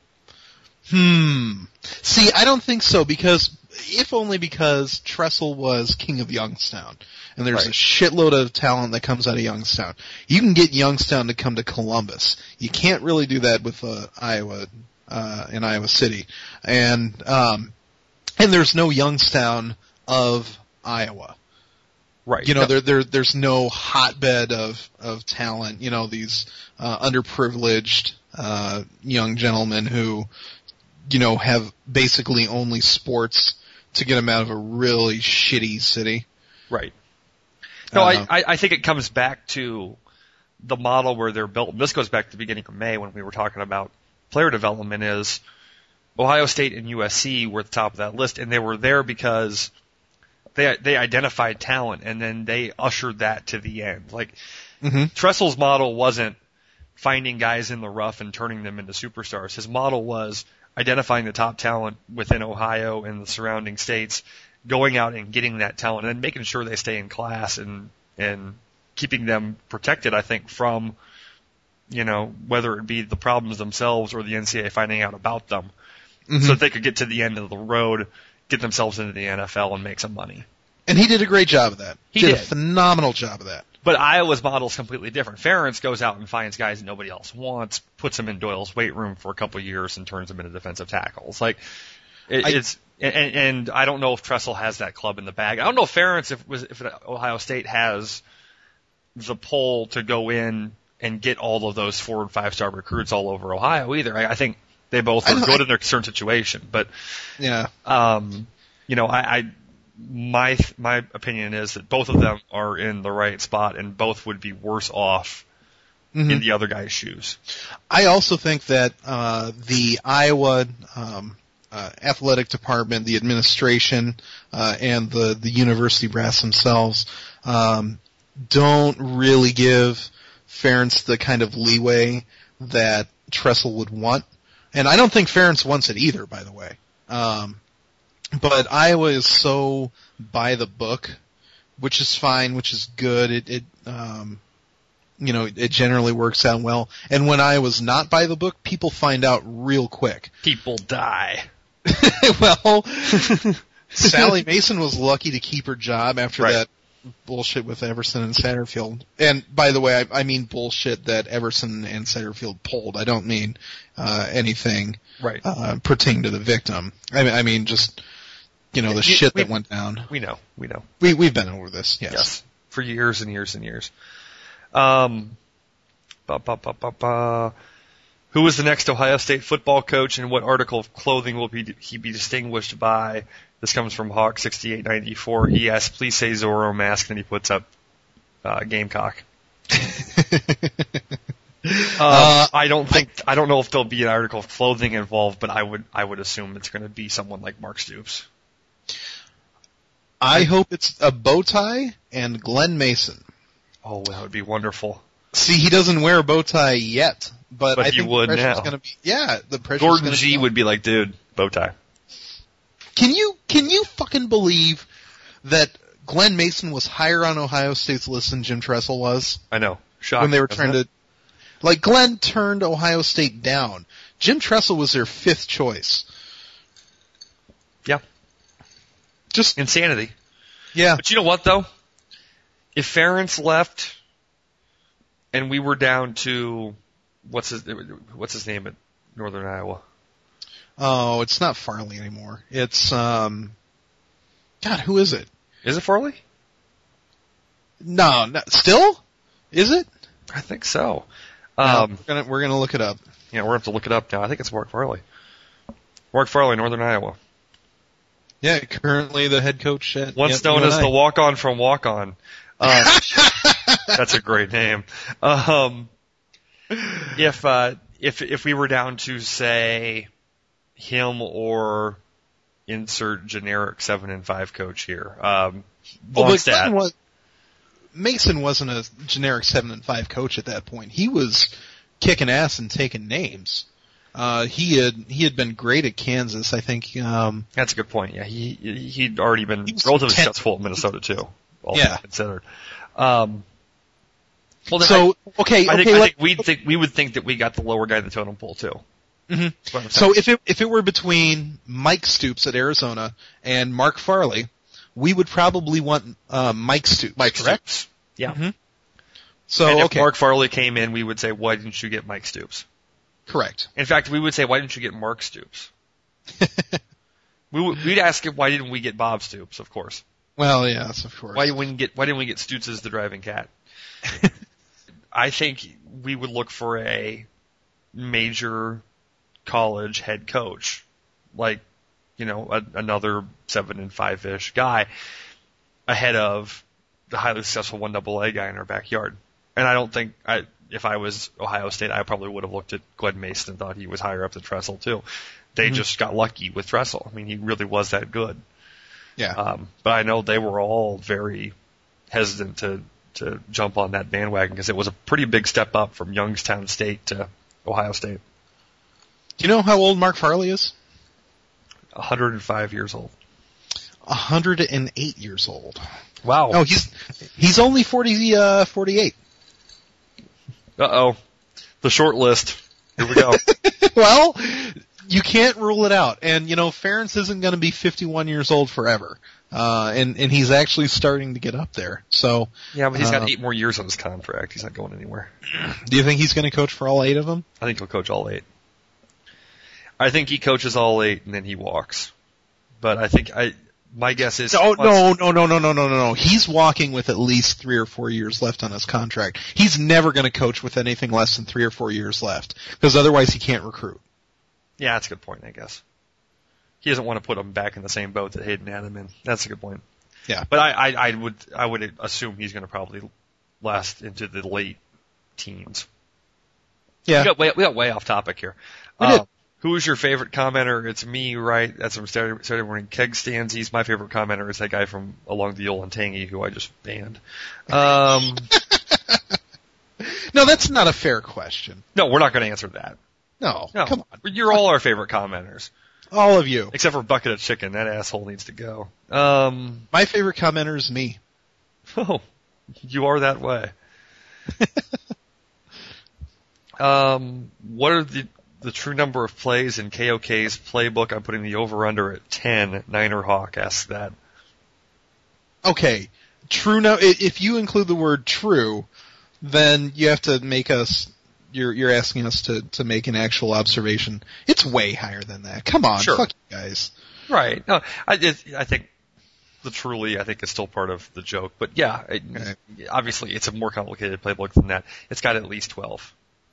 Hmm. See, I don't think so, because, if only because Tressel was king of Youngstown. And there's
Right.
a shitload of talent that comes out of Youngstown. You can get Youngstown to come to Columbus. You can't really do that with uh, Iowa, uh, in Iowa City. And, um, and there's no Youngstown of Iowa.
Right.
You know,
No.
there, there, there's no hotbed of, of talent, you know, these, uh, underprivileged, uh, young gentlemen who, you know, have basically only sports to get them out of a really shitty city.
Right. No,
Uh,
I, I I think it comes back to the model where they're built. And this goes back to the beginning of May when we were talking about player development is Ohio State and U S C were at the top of that list, and they were there because they they identified talent, and then they ushered that to the end. Like,
mm-hmm.
Tressel's model wasn't finding guys in the rough and turning them into superstars. His model was identifying the top talent within Ohio and the surrounding states, going out and getting that talent, and then making sure they stay in class and and keeping them protected, I think, from, you know, whether it be the problems themselves or the N C double A finding out about them,
Mm-hmm.
so that they could get to the end of the road, get themselves into the N F L, and make some money.
And he did a great job of that.
He
did,
did.
a phenomenal job of that.
But Iowa's model is completely different. Ferentz goes out and finds guys that nobody else wants, puts them in Doyle's weight room for a couple of years, and turns them into defensive tackles. Like, it,
I-
it's and, and I don't know if Tressel has that club in the bag. I don't know if Ferentz, if was if Ohio State has the pull to go in and get all of those four and five star recruits all over Ohio either. I, I think they both
I
are
don't-
good
I-
in their certain situation, but
Yeah.
um, you know, I, I my my opinion is that both of them are in the right spot, and both would be worse off
Mm-hmm.
in the other guy's shoes.
I also think that uh, the Iowa um, uh, athletic department, the administration, uh, and the, the university brass themselves um, don't really give Ferentz the kind of leeway that Tressel would want. And I don't think Ferentz wants it either, by the way. Um, but Iowa is so by the book, which is fine, which is good. It, it um, you know, it generally works out well. And when Iowa's not by the book, people find out real quick.
People die.
Well, Sally Mason was lucky to keep her job after
Right.
that bullshit with Everson and Satterfield. And by the way, I, I mean bullshit that Everson and Satterfield pulled. I don't mean uh, anything
Right.
uh, pertaining to the victim. I mean, I mean just, you know, the
You-
shit
we-
that went down.
We know. We know.
We, we've been over this, yes.
Yes. For years and years and years. Um, ba, ba, ba, ba, ba. Who was the next Ohio State football coach, and what article of clothing will be, he be distinguished by? This comes from Hawk sixty-eight ninety-four. He asks, please say Zorro mask, and he puts up uh, Gamecock. Um,
Uh,
I don't think I don't know if there'll be an article of clothing involved, but I would I would assume it's going to be someone like Mark Stoops.
I hope it's a bow tie and Glenn Mason.
Oh, that would be wonderful.
See, he doesn't wear a bow tie yet, but,
But
I
he
think
would
the pressure's
now.
going to be, yeah, the pressure's
Gordon
gonna
G
be,
would be like, dude, bow tie.
Can you, can you fucking believe that Glenn Mason was higher on Ohio State's list than Jim Tressel was?
I know. Shocking,
when they were
isn't
trying
it?
to, like Glenn turned Ohio State down. Jim Tressel was their fifth choice.
Yeah.
Just,
Insanity.
yeah.
But you know what, though? If Ferentz left and we were down to, what's his, what's his name at Northern Iowa?
Oh, it's not Farley anymore. It's, um, God, who is it?
Is it Farley?
No, no still? Is it?
I think so.
No,
Um,
we're gonna, we're gonna look it up.
yeah, we're going to have to look it up now. I think it's Mark Farley. Mark Farley, Northern Iowa.
Yeah, currently the head coach at
Once
yep,
known
U N
as
I.
the walk-on from walk-on. Um, that's a great name. Um, if uh, if if we were down to say him or insert generic seven and five coach here, um,
well, but
Longstadt.
was, Mason wasn't a generic seven and five coach at that point. He was kicking ass and taking names. Uh, he had he had been great at Kansas, I think. Um,
That's a good point. Yeah, he he'd already been
he
relatively
ten,
successful at Minnesota too. All
yeah.
considered. Um, well, then
so
I,
okay,
I think,
okay,
I
like,
think we think we would think that we got the lower guy in the totem pole too.
Mm-hmm. So if it if it were between Mike Stoops at Arizona and Mark Farley, we would probably want uh, Mike Stoops.
Mike
correct?
Stoops. Yeah.
Mm-hmm. So
and if
okay.
Mark Farley came in, we would say, why didn't you get Mike Stoops?
Correct.
In fact, we would say, why didn't you get Mark Stoops? we would, we'd ask him, why didn't we get Bob Stoops? Of course.
Well, yes, of course.
Why didn't we get Why didn't we get Stoops as the driving cat? I think we would look for a major college head coach, like you know a, another seven and five ish guy, ahead of the highly successful one double A guy in our backyard. And I don't think I, if I was Ohio State, I probably would have looked at Glenn Mason and thought he was higher up than Tressel too. They mm-hmm. just got lucky with Tressel. I mean, he really was that good.
Yeah.
Um, but I know they were all very hesitant to to jump on that bandwagon because it was a pretty big step up from Youngstown State to Ohio State.
Do you know how old Mark Farley is?
one hundred five years old.
one hundred eight years old.
Wow.
Oh, he's he's only forty, uh, forty-eight.
Uh-oh. The short list. Here we go.
Well, you can't rule it out. And, you know, Ferentz isn't going to be fifty-one years old forever. Uh, and, and he's actually starting to get up there. So.
Yeah, but he's
uh,
got eight more years on his contract. He's not going anywhere.
Do you think he's going to coach for all eight of them?
I think he'll coach all eight. I think he coaches all eight and then he walks. But I think I, my guess is.
No, no, no, no, no, no, no, no, no. He's walking with at least three or four years left on his contract. He's never going to coach with anything less than three or four years left because otherwise he can't recruit.
Yeah, that's a good point, I guess. He doesn't want to put him back in the same boat that Hayden had him in. That's a good point.
Yeah.
But I, I, I would, I would assume he's going to probably last into the late teens.
Yeah.
We got way, we got way off topic here.
We
uh,
did.
Who is your favorite commenter? It's me, right? That's from Saturday, Saturday Morning Keg Stands. He's my favorite commenter. Is that guy from Along the Olentangy who I just banned. Um,
no, that's not a fair question.
no, we're not going to answer that.
No,
No,
come on.
You're all our favorite commenters.
All of you.
Except for Bucket of Chicken. That asshole needs to go. Um,
My favorite commenter is me.
oh, you are that way. um, what are the, the true number of plays in K O K's playbook? I'm putting the over-under at ten. Niner Hawk asks that.
Okay. True. No, if you include the word true, then you have to make us, you're, you're asking us to, to make an actual observation. It's way higher than that. Come on.
Sure.
Fuck you guys.
Right. No, I, it, I think the truly, I think, is still part of the joke. But yeah, it,
Okay.
obviously it's a more complicated playbook than that. It's got at least twelve.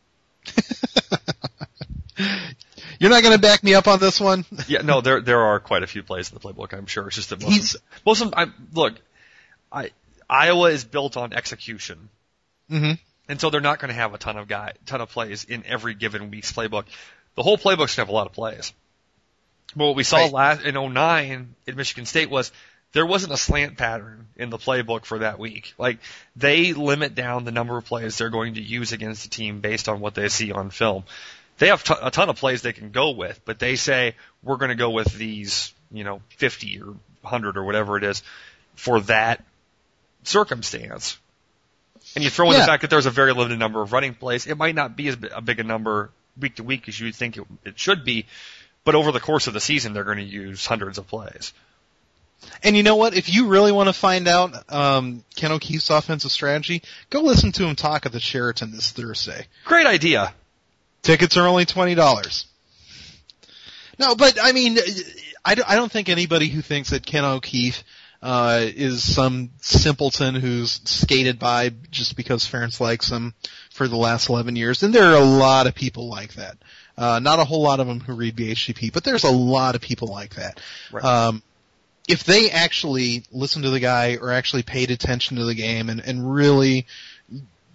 You're not going to back me up on this one?
Yeah, no, there there are quite a few plays in the playbook. I'm sure. It's just that most
He's,
of, most of them, I, look, I Iowa is built on execution,
mm-hmm.
and so they're not going to have a ton of guy, ton of plays in every given week's playbook. The whole playbook's going to have a lot of plays. But what we saw
Right.
last in oh nine at Michigan State was there wasn't a slant pattern in the playbook for that week. Like, they limit down the number of plays they're going to use against the team based on what they see on film. They have t- a ton of plays they can go with, but they say, we're going to go with these, you know, fifty or one hundred or whatever it is for that circumstance. And you throw in
Yeah.
the fact that there's a very limited number of running plays. It might not be as bi- a big a number week to week as you would think it, it should be, but over the course of the season, they're going to use hundreds of plays.
And you know what? If you really want to find out um, Ken O'Keefe's offensive strategy, go listen to him talk at the Sheraton this Thursday.
Great idea.
Tickets are only twenty dollars. No, but I mean, I don't, I don't think anybody who thinks that Ken O'Keefe uh, is some simpleton who's skated by just because Ferentz likes him for the last eleven years. And there are a lot of people like that. Uh, not a whole lot of them who read B H G P, but there's a lot of people like that.
Right.
Um, if they actually listened to the guy or actually paid attention to the game and, and really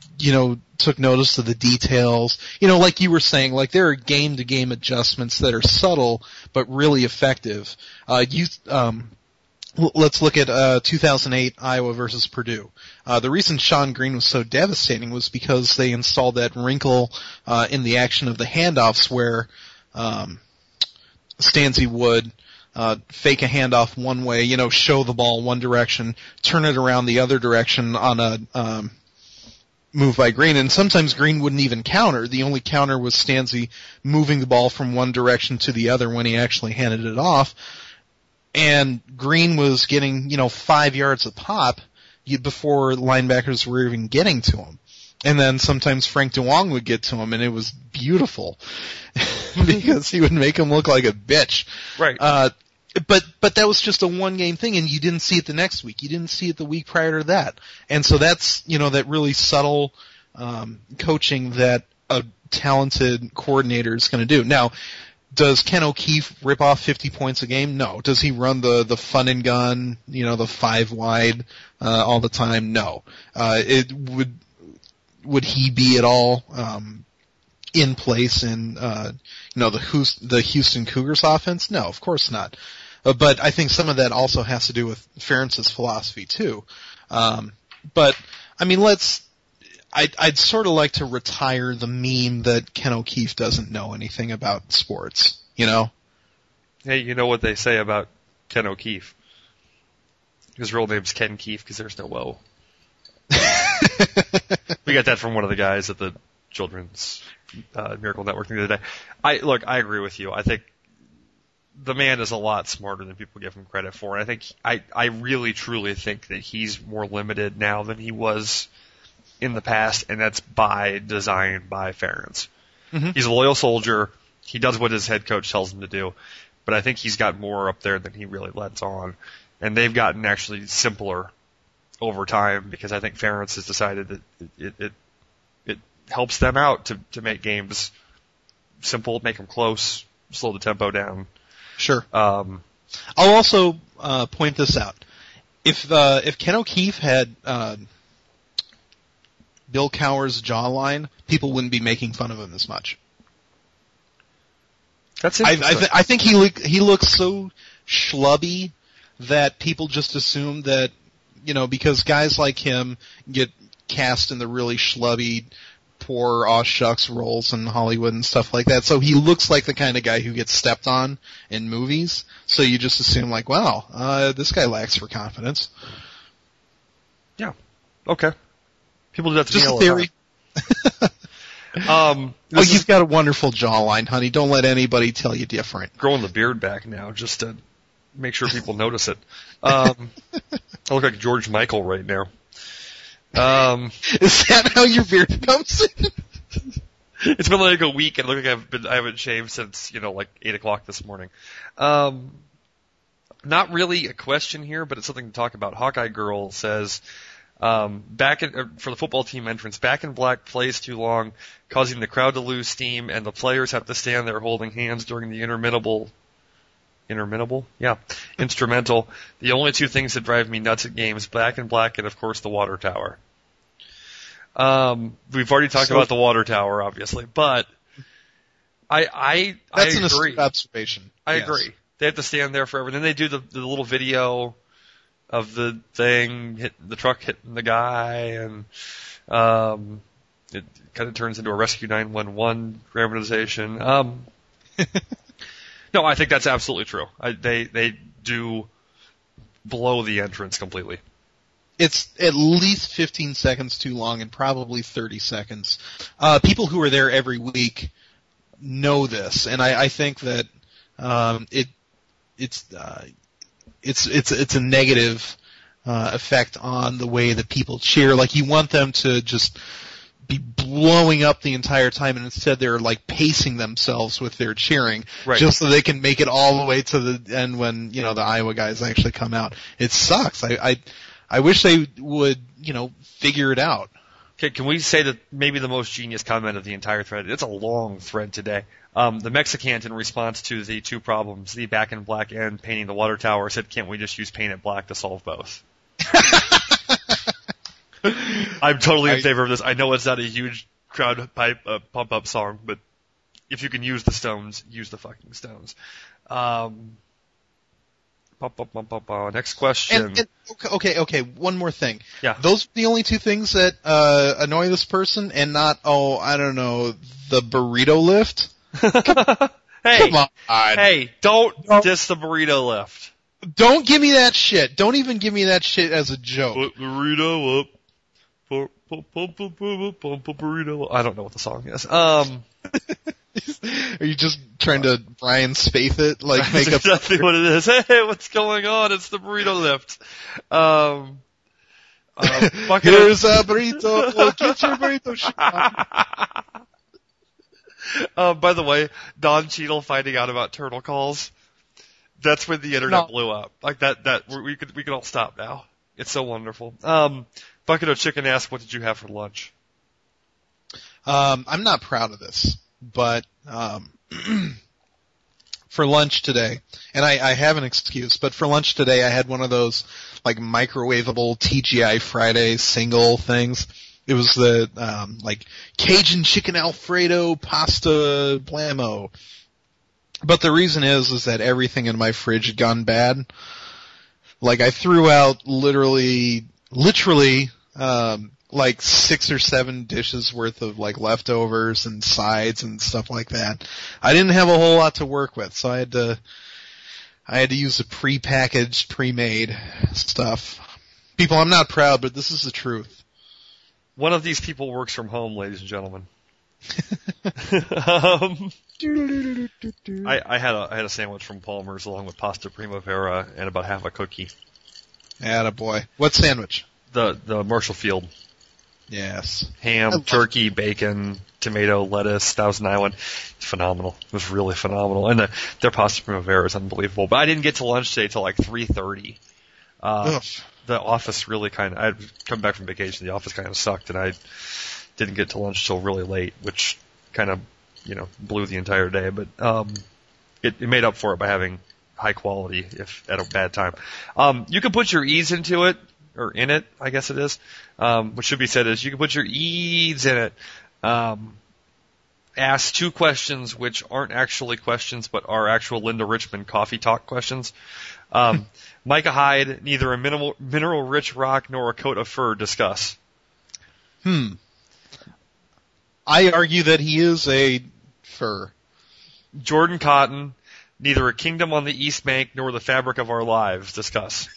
you know, took notice of the details. You know, like you were saying, like there are game-to-game adjustments that are subtle but really effective. Uh, you, um, l- let's look at uh, two thousand eight Iowa versus Purdue. Uh, the reason Sean Green was so devastating was because they installed that wrinkle uh, in the action of the handoffs where um, Stanzi would uh, fake a handoff one way, you know, show the ball one direction, turn it around the other direction on a um, move by Green, and sometimes Green wouldn't even counter. The only counter was Stanzi moving the ball from one direction to the other when he actually handed it off. And Green was getting, you know, five yards a pop before linebackers were even getting to him. And then sometimes Frank DeWong would get to him, and it was beautiful because he would make him look like a bitch.
Right.
Uh, But but that was just a one game thing, and you didn't see it the next week. You didn't see it the week prior to that, and so that's you know that really subtle um, coaching that a talented coordinator is going to do. Now, does Ken O'Keefe rip off fifty points a game? No. Does he run the the fun and gun, you know, the five wide uh, all the time? No. Uh, it would would he be at all um, in place in uh, you know the Houston, the Houston Cougars offense? No, of course not. Uh, but I think some of that also has to do with Ferentz's philosophy too. Um, but I mean, let's. I'd, I'd sort of like to retire the meme that Ken O'Keefe doesn't know anything about sports. You know.
Hey, you know what they say about Ken O'Keefe? His real name's Ken Keefe because there's no O. We got that from one of the guys at the Children's uh, Miracle Network the other day. I look, I agree with you. I think the man is a lot smarter than people give him credit for. And I think I, I really truly think that he's more limited now than he was in the past, and that's by design by Ferentz. Mm-hmm. He's a loyal soldier. He does what his head coach tells him to do, but I think he's got more up there than he really lets on. And they've gotten actually simpler over time because I think Ferentz has decided that it, it, it, it helps them out to, to make games simple, make them close, slow the tempo down.
Sure.
Um,
I'll also uh, point this out. If uh, if Ken O'Keefe had uh, Bill Cowher's jawline, people wouldn't be making fun of him as much.
That's
I,
interesting.
I, th- I think he look, he looks so schlubby that people just assume that, you know, because guys like him get cast in the really schlubby, poor aw shucks roles in Hollywood and stuff like that. So he looks like the kind of guy who gets stepped on in movies. So you just assume like, wow, uh, this guy lacks for confidence.
Yeah. Okay. People do that to
Just
me
a
all
theory.
the time. Um,
oh, you've got a wonderful jawline, honey. Don't let anybody tell you different.
Growing the beard back now just to make sure people notice it. Um, I look like George Michael right now. Um,
Is that how your beard comes in?
It's been like a week and look like I've been, I haven't shaved since, you know, like eight o'clock this morning. Um, not really a question here, but it's something to talk about. Hawkeye Girl says, Um, back in, uh, for the football team entrance, back in black plays too long, causing the crowd to lose steam, and the players have to stand there holding hands during the interminable, interminable? Yeah, instrumental. The only two things that drive me nuts at games, back in black and, of course, the water tower. Um, we've already talked so, about the water tower, obviously, but I, I,
that's
I
an
agree.
observation.
I
yes.
agree. They have to stand there forever. Then they do the, the little video of the thing, hit, the truck hitting the guy, and um, it kind of turns into a Rescue nine one one dramatization. Um, no, I think that's absolutely true. I, they they do blow the entrance completely.
It's at least fifteen seconds too long and probably thirty seconds. Uh, people who are there every week know this, and I, I think that um, it it's uh, It's it's it's a negative uh, effect on the way that people cheer. Like you want them to just be blowing up the entire time, and instead they're like pacing themselves with their cheering,
right,
just so they can make it all the way to the end when you know the Iowa guys actually come out. It sucks. I I, I wish they would you know figure it out.
Okay, can we say that maybe the most genius comment of the entire thread? It's a long thread today. Um, the Mexicant, in response to the two problems, the back in black and painting the water tower, said, can't we just use paint it black to solve both? I'm totally in
I-
favor of this. I know it's not a huge crowd pipe uh, pump up song, but if you can use the Stones, use the fucking Stones. Um, pop, pop, pop, pop, pop. Next question.
And, and okay, okay, okay. One more thing.
Yeah.
Those are the only two things that uh, annoy this person, and not oh, I don't know, the burrito lift.
Hey,
Come on.
hey, don't
No.
diss the burrito lift.
Don't give me that shit. Don't even give me that shit as a joke.
Put burrito up. Pump, pump, pump, pump, pump, pump, pump, burrito. I don't know what the song is. Um,
Are you just trying to Brian Spaeth it? Like make
that's
up
exactly what it is. Hey, what's going on? It's the burrito lift. Um, uh, bucket of-
Here's a burrito. Oh, get your burrito shit on.
Uh, by the way, Don Cheadle finding out about turtle calls. That's when the internet
No.
blew up. Like that, that, we we could, we can all stop now. It's so wonderful. Um, Bucket of Chicken asked, what did you have for lunch?
Um, I'm not proud of this, but um, for lunch today, and I, I have an excuse, but for lunch today I had one of those like microwavable T G I Friday single things. It was the um, like Cajun chicken Alfredo pasta blammo. But the reason is is that everything in my fridge had gone bad. Like I threw out literally, literally, um, like six or seven dishes worth of like leftovers and sides and stuff like that. I didn't have a whole lot to work with, so I had to, I had to use the pre-packaged, pre-made stuff. People, I'm not proud, but this is the truth.
One of these people works from home, ladies and gentlemen. um, I, I had a I had a sandwich from Palmer's along with pasta primavera and about half a cookie.
Attaboy. What sandwich?
The the Marshall Field.
Yes.
Ham,
love-
turkey, bacon, tomato, lettuce, Thousand Island. It's phenomenal. It was really phenomenal. And the, their pasta primavera is unbelievable. But I didn't get to lunch today till like three thirty. Uh,
Ugh.
the office really kind of, I had come back from vacation, the office kind of sucked, and I didn't get to lunch till really late, which kind of, you know, blew the entire day. But um, it, it made up for it by having high quality if at a bad time. Um, you can put your E's into it, or in it, I guess it is. Um, what should be said is you can put your E's in it. Um, ask two questions which aren't actually questions, but are actual Linda Richmond coffee talk questions. Um, Micah Hyde, neither a mineral, mineral-rich rock nor a coat of fur. Discuss.
Hmm. I argue that he is a fur.
Jordan Cotton, neither a kingdom on the East Bank nor the fabric of our lives. Discuss.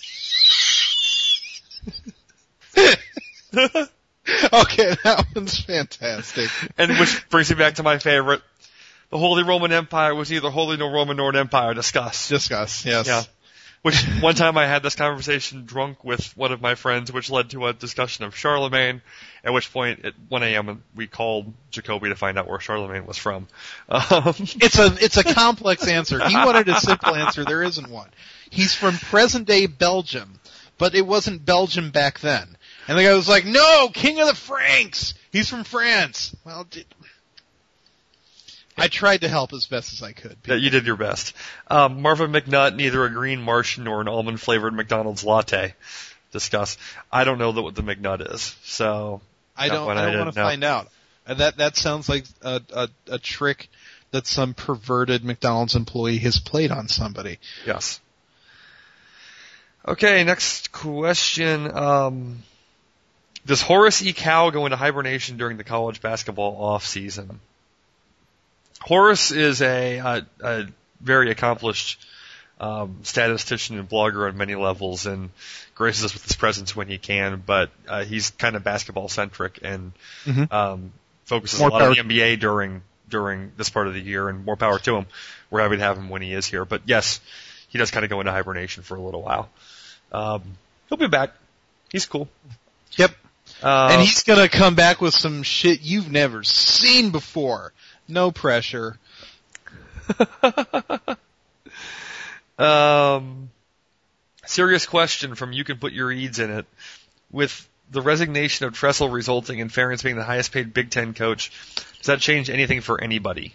Okay, that one's fantastic.
And which brings me back to my favorite. The Holy Roman Empire was neither holy nor Roman nor an empire. Discuss.
Discuss, yes.
Yeah. Which one time I had this conversation drunk with one of my friends, which led to a discussion of Charlemagne. At which point, at one a.m., we called Jacoby to find out where Charlemagne was from. Um,
It's a it's a complex answer. He wanted a simple answer. There isn't one. He's from present day Belgium, but it wasn't Belgium back then. And the guy was like, "No, King of the Franks. He's from France." Well, did, I tried to help as best as I could.
Yeah, you did your best. Um, Marvin McNutt, neither a green Martian nor an almond flavored McDonald's latte. Discuss. I don't know what the McNutt is, so
I
that
don't.
one
I don't
didn't
want to
know.
find out. Uh, That that sounds like a, a a trick that some perverted McDonald's employee has played on somebody.
Yes. Okay, next question. Um, does Horace E. Cow go into hibernation during the college basketball off season? Horace is a, a, a very accomplished um, statistician and blogger on many levels, and graces us with his presence when he can. But uh, he's kind of basketball centric and
Mhm.
um, focuses
More
a lot
power-
on the N B A during during this part of the year, and more power to him. We're happy to have him when he is here. But yes, he does kind of go into hibernation for a little while. Um, he'll be back. He's cool.
Yep.
Uh,
And he's gonna come back with some shit you've never seen before. No pressure.
Um, serious question from You Can Put Your Eads in It. With the resignation of Tressel resulting in Ferentz being the highest paid Big Ten coach, does that change anything for anybody?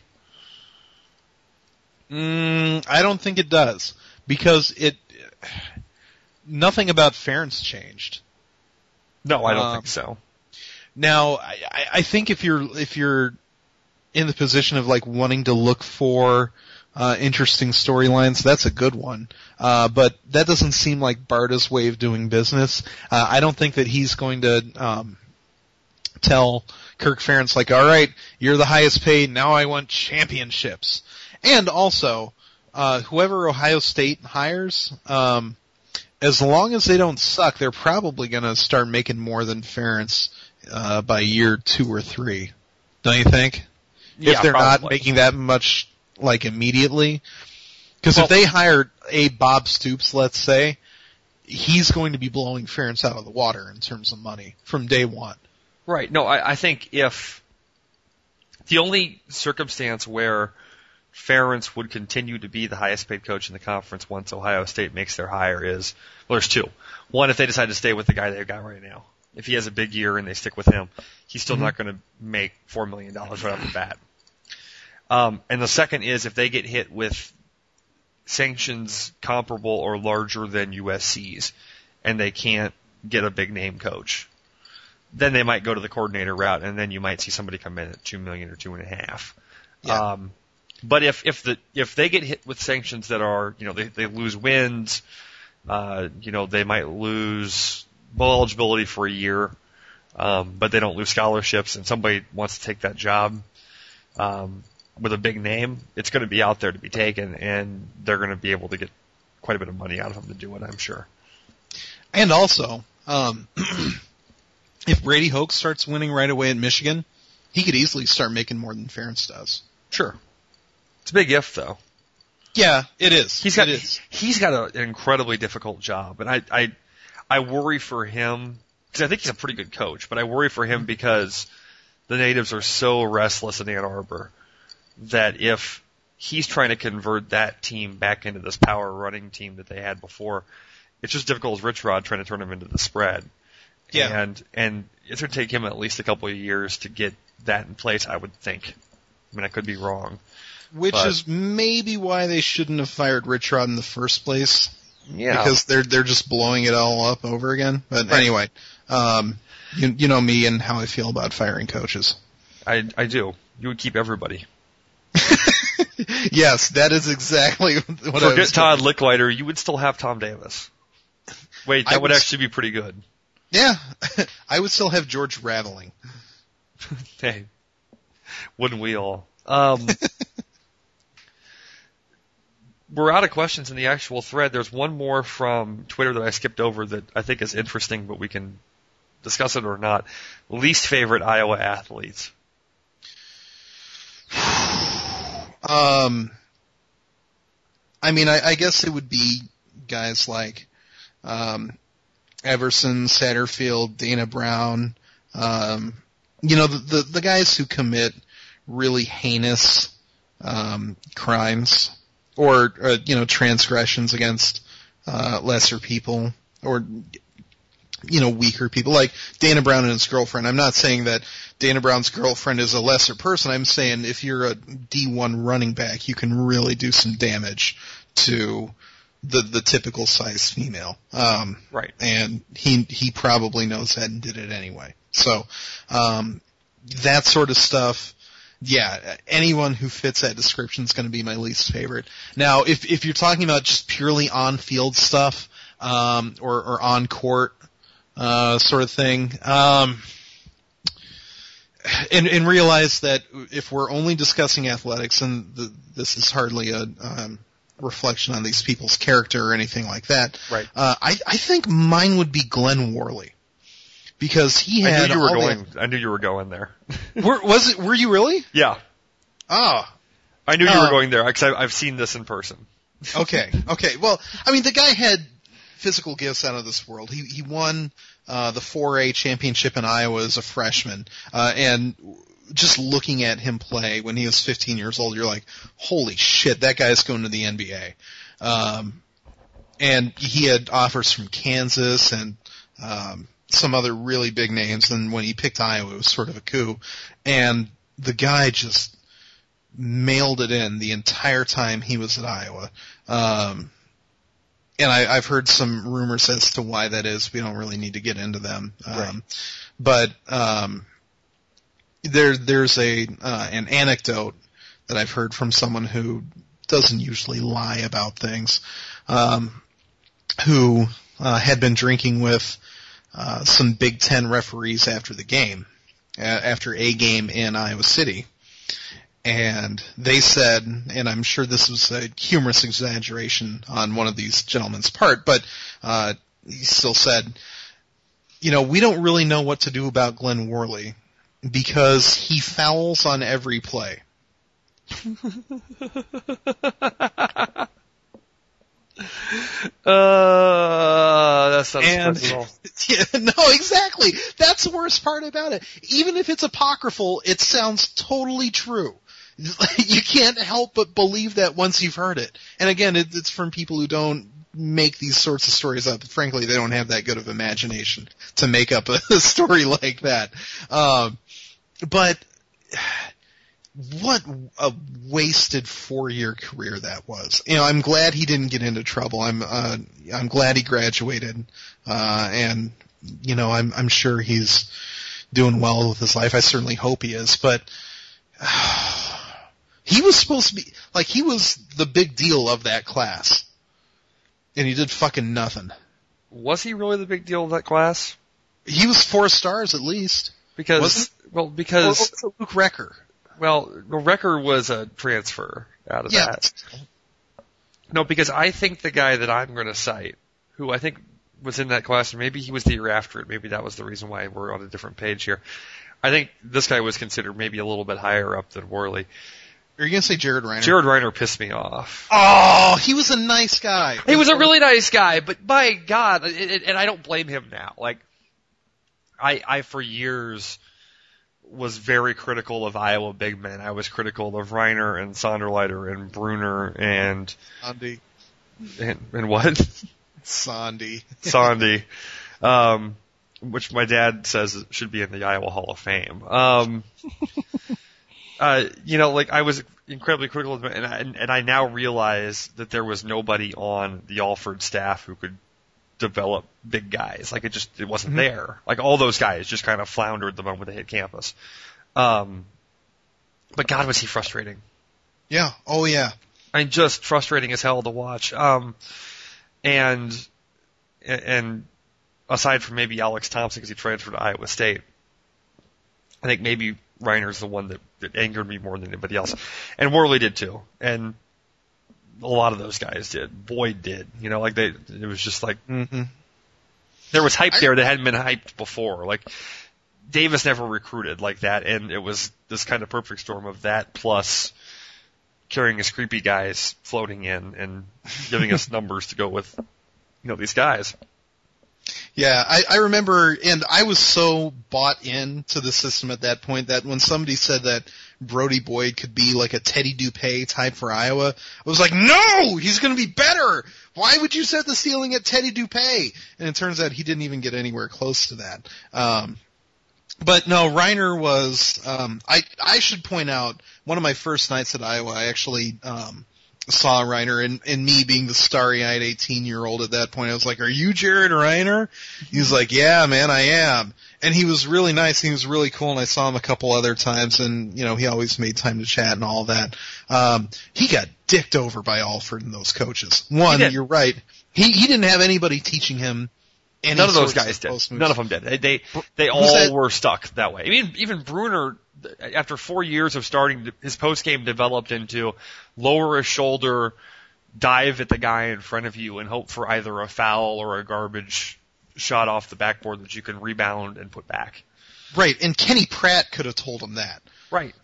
Mm, I don't think it does because it. Nothing about Ferentz changed.
No, I don't
Um,
think so.
Now, I, I think if you're if you're in the position of like wanting to look for uh, interesting storylines, that's a good one. Uh, but that doesn't seem like Barta's way of doing business. Uh, I don't think that he's going to um, tell Kirk Ferentz like, "All right, you're the highest paid. Now I want championships." And also, uh, whoever Ohio State hires, um, as long as they don't suck, they're probably going to start making more than Ferentz uh, by year two or three. Don't you think?
Yeah,
if they're
probably.
not making that much, like, immediately. Because
Well-
if they hire a Bob Stoops, let's say, he's going to be blowing Ferentz out of the water in terms of money from day one.
Right. No, I, I think if the only circumstance where Ferentz would continue to be the highest paid coach in the conference once Ohio State makes their hire is, well, there's two. One, if they decide to stay with the guy they've got right now. If he has a big year and they stick with him, he's still
Mm-hmm.
not going to make four million dollars right off the bat. Um, and the second is if they get hit with sanctions comparable or larger than U S C's and they can't get a big name coach, then they might go to the coordinator route, and then you might see somebody come in at two million or two and a half.
Yeah.
Um, but if if the if they get hit with sanctions that are, you know, they they lose wins, uh, you know, they might lose bowl eligibility for a year, um, but they don't lose scholarships, and somebody wants to take that job um, with a big name, it's going to be out there to be taken, and they're going to be able to get quite a bit of money out of them to do it, I'm sure.
And also, um, if Brady Hoke starts winning right away at Michigan, he could easily start making more than Ferentz does.
Sure. It's a big if, though.
Yeah, it is.
He's got
it is.
he's got a, an incredibly difficult job, and I I I worry for him because I think he's a pretty good coach, but I worry for him because the natives are so restless in Ann Arbor that if he's trying to convert that team back into this power running team that they had before, it's just difficult as Rich Rod trying to turn them into the spread.
Yeah.
And and it's going to take him at least a couple of years to get that in place, I would think. I mean, I could be wrong.
Which
But-
is maybe why they shouldn't have fired Rich Rod in the first place.
Yeah.
Because they're they're just blowing it all up over again. But
Right.
anyway, um, you you know me and how I feel about firing coaches.
I I do. You would keep everybody.
Yes, that is exactly what I
Forget
was.
Todd Licklider, you would still have Tom Davis. Wait, that
I
would
was-
actually be pretty good.
Yeah, I would still have George Raveling.
Hey, wouldn't we all? Um, we're out of questions in the actual thread. There's one more from Twitter that I skipped over that I think is interesting, but we can discuss it or not. Least favorite Iowa athletes.
Um, I mean, I, I guess it would be guys like um, Everson, Satterfield, Dana Brown. Um, you know, the, the the guys who commit really heinous um, crimes or uh, you know transgressions against uh, lesser people or you know weaker people, like Dana Brown and his girlfriend. I'm not saying that Dana Brown's girlfriend is a lesser person. I'm saying if you're a D one running back, you can really do some damage to the the typical size female. Um,
Right.
And he he probably knows that and did it anyway. So um, that sort of stuff. Yeah, anyone who fits that description is going to be my least favorite. Now, if if you're talking about just purely on-field stuff um, or, or on-court uh, sort of thing, um, and, and realize that if we're only discussing athletics, and the, this is hardly a um, reflection on these people's character or anything like that,
Right.
uh, I, I think mine would be Glenn Worley. Because he
I
had
knew you were
all the-
going. I knew you were going there.
Were, was it? Were you really?
Yeah,
Oh,
I knew you
Uh,
were going there because I've seen this in person.
okay, okay. Well, I mean, the guy had physical gifts out of this world. He he won uh, the four A championship in Iowa as a freshman, uh, and just looking at him play when he was fifteen years old, you're like, holy shit, that guy's going to the N B A. Um, and he had offers from Kansas and um, some other really big names, and when he picked Iowa, it was sort of a coup. And the guy just mailed it in the entire time he was at Iowa. Um, and I, I've heard some rumors as to why that is. We don't really need to get into them. Um,
right.
But um, there, there's a uh, an anecdote that I've heard from someone who doesn't usually lie about things, um, who uh, had been drinking with uh, some Big Ten referees after the game, uh, after a game in Iowa City. And they said, and I'm sure this was a humorous exaggeration on one of these gentlemen's part, but uh, he still said, you know, we don't really know what to do about Glenn Worley because he fouls on every play.
uh, that sounds
and,
personal.
Yeah, no, exactly. That's the worst part about it. Even if it's apocryphal, it sounds totally true. You can't help but believe that once you've heard it. And again, it, it's from people who don't make these sorts of stories up. Frankly, they don't have that good of imagination to make up a, a story like that. Um, but what a wasted four-year career that was. You know, I'm glad he didn't get into trouble. I'm uh, I'm glad he graduated, uh, and you know, I'm I'm sure he's doing well with his life. I certainly hope he is. But uh, he was supposed to be like he was the big deal of that class, and he did fucking nothing.
Was he really the big deal of that class?
He was four stars at least.
Because
Wasn't?
well, because
or, or Luke Recker.
Well, Recker was a transfer out of
yeah.
that. No, because I think the guy that I'm going to cite, who I think was in that class, or maybe he was the year after it, maybe that was the reason why we're on a different page here. I think this guy was considered maybe a little bit higher up than Worley.
Are you going to say Jared Reiner?
Jared Reiner pissed me off.
Oh, he was a nice guy.
He was a really nice guy, but by God, and I don't blame him now. Like, I, I for years was very critical of Iowa big men. I was critical of Reiner and Sonderleiter and Bruner and
Sandy.
And, and what?
Sandy.
Sandy. Um, which my dad says should be in the Iowa Hall of Fame. Um, uh, you know, like I was incredibly critical of them, and I, and I now realize that there was nobody on the Alford staff who could develop big guys. Like it just, it wasn't mm-hmm. there. Like all those guys just kind of floundered the moment they hit campus. Um, but God, was he frustrating.
Yeah. Oh yeah.
I mean, just frustrating as hell to watch. Um, and, and aside from maybe Alex Thompson because he transferred to Iowa State, I think maybe Reiner's the one that, that angered me more than anybody else. And Worley did too. And a lot of those guys did. Boyd did. You know, like they, it was just like,
mm-hmm.
there was hype there that hadn't been hyped before. Like, Davis never recruited like that, and it was this kind of perfect storm of that plus carrying his creepy guys floating in and giving us numbers to go with, you know, these guys.
Yeah, I, I remember, and I was so bought into the system at that point that when somebody said that Brody Boyd could be like a Teddy Dupay type for Iowa, I was like, no, he's going to be better. Why would you set the ceiling at Teddy Dupay? And it turns out he didn't even get anywhere close to that. Um, but no, Reiner was, um, I, I should point out, one of my first nights at Iowa, I actually, um, saw Reiner, and, and me being the starry-eyed eighteen-year-old at that point, I was like, are you Jared Reiner? He was like, yeah, man, I am. And he was really nice, he was really cool, and I saw him a couple other times, and, you know, he always made time to chat and all that. Um, he got dicked over by Alford and those coaches. One, you're right, he, he didn't have anybody teaching him any
None of those
sorts
guys
of
did.
post moves.
None of them did. They, they, they all
that?
were stuck that way. I mean, even Bruner, after four years of starting, his post-game developed into lower his shoulder, dive at the guy in front of you, and hope for either a foul or a garbage shot off the backboard that you can rebound and put back.
Right, and Kenny Pratt could have told him that.
Right.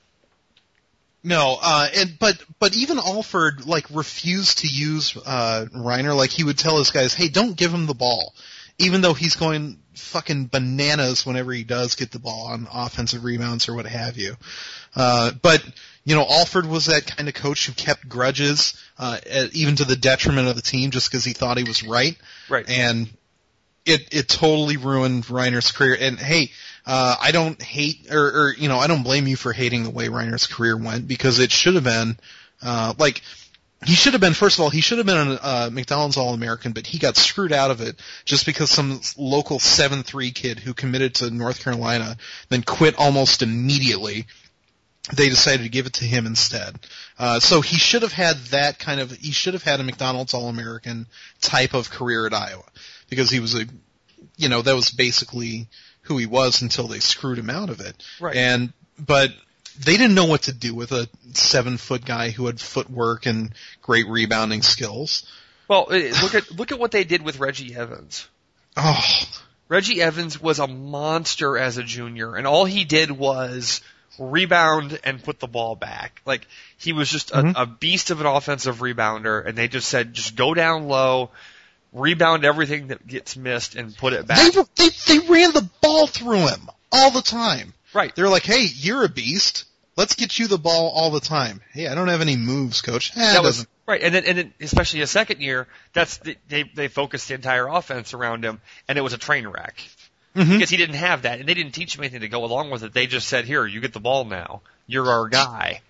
No, uh, and but but even Alford like refused to use uh, Reiner. Like he would tell his guys, "Hey, don't give him the ball," even though he's going fucking bananas whenever he does get the ball on offensive rebounds or what have you. Uh, but you know, Alford was that kind of coach who kept grudges, uh, even to the detriment of the team, just because he thought he was right.
Right.
And it it totally ruined Reiner's career. And hey. Uh, I don't hate, or, or, you know, I don't blame you for hating the way Reiner's career went, because it should have been, uh, like, He should have been, first of all, he should have been a uh, McDonald's All-American, but he got screwed out of it just because some local seven three kid who committed to North Carolina then quit almost immediately. They decided to give it to him instead. Uh, so he should have had that kind of, he should have had a McDonald's All-American type of career at Iowa, because he was a, you know, that was basically who he was until they screwed him out of it.
Right.
And, but they didn't know what to do with a seven-foot guy who had footwork and great rebounding skills.
Well, look at look at what they did with Reggie Evans.
Oh.
Reggie Evans was a monster as a junior, and all he did was rebound and put the ball back. Like, he was just a, mm-hmm. a beast of an offensive rebounder, and they just said, just go down low, rebound everything that gets missed, and put it back.
They, they, they ran the ball through him all the time.
Right.
They're like, hey, you're a beast. Let's get you the ball all the time. Hey, I don't have any moves, coach. Eh,
that was right, and then, and then especially his second year, that's the, they they focused the entire offense around him, and it was a train wreck
mm-hmm.
because he didn't have that, and they didn't teach him anything to go along with it. They just said, "Here, you get the ball now. You're our guy,"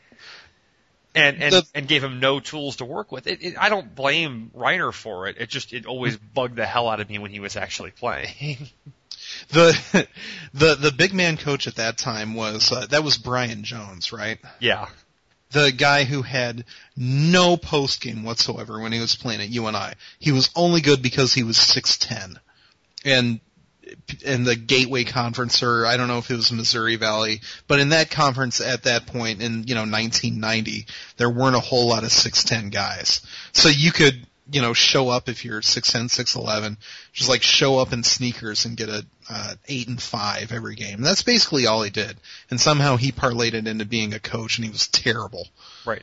and and
the,
and gave him no tools to work with. It, it, I don't blame Reiner for it. It just it always bugged the hell out of me when he was actually playing.
The the the big man coach at that time was uh, that was Brian Jones, right?
Yeah.
The guy who had no post game whatsoever when he was playing at U N I. He was only good because he was six ten. And in the Gateway Conference, or I don't know if it was Missouri Valley, but in that conference at that point in, you know, nineteen ninety, there weren't a whole lot of six ten guys. So you could, you know, show up if you're six ten, six eleven, just like show up in sneakers and get a uh, eight and five every game. And that's basically all he did. And somehow he parlayed it into being a coach, and he was terrible.
Right.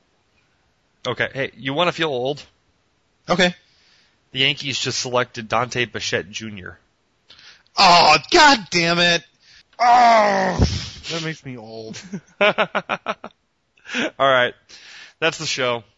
Okay. Hey, you want to feel old?
Okay.
The Yankees just selected Dante Bichette Junior
Oh, god damn it! Oh, that makes me old.
All right, that's the show.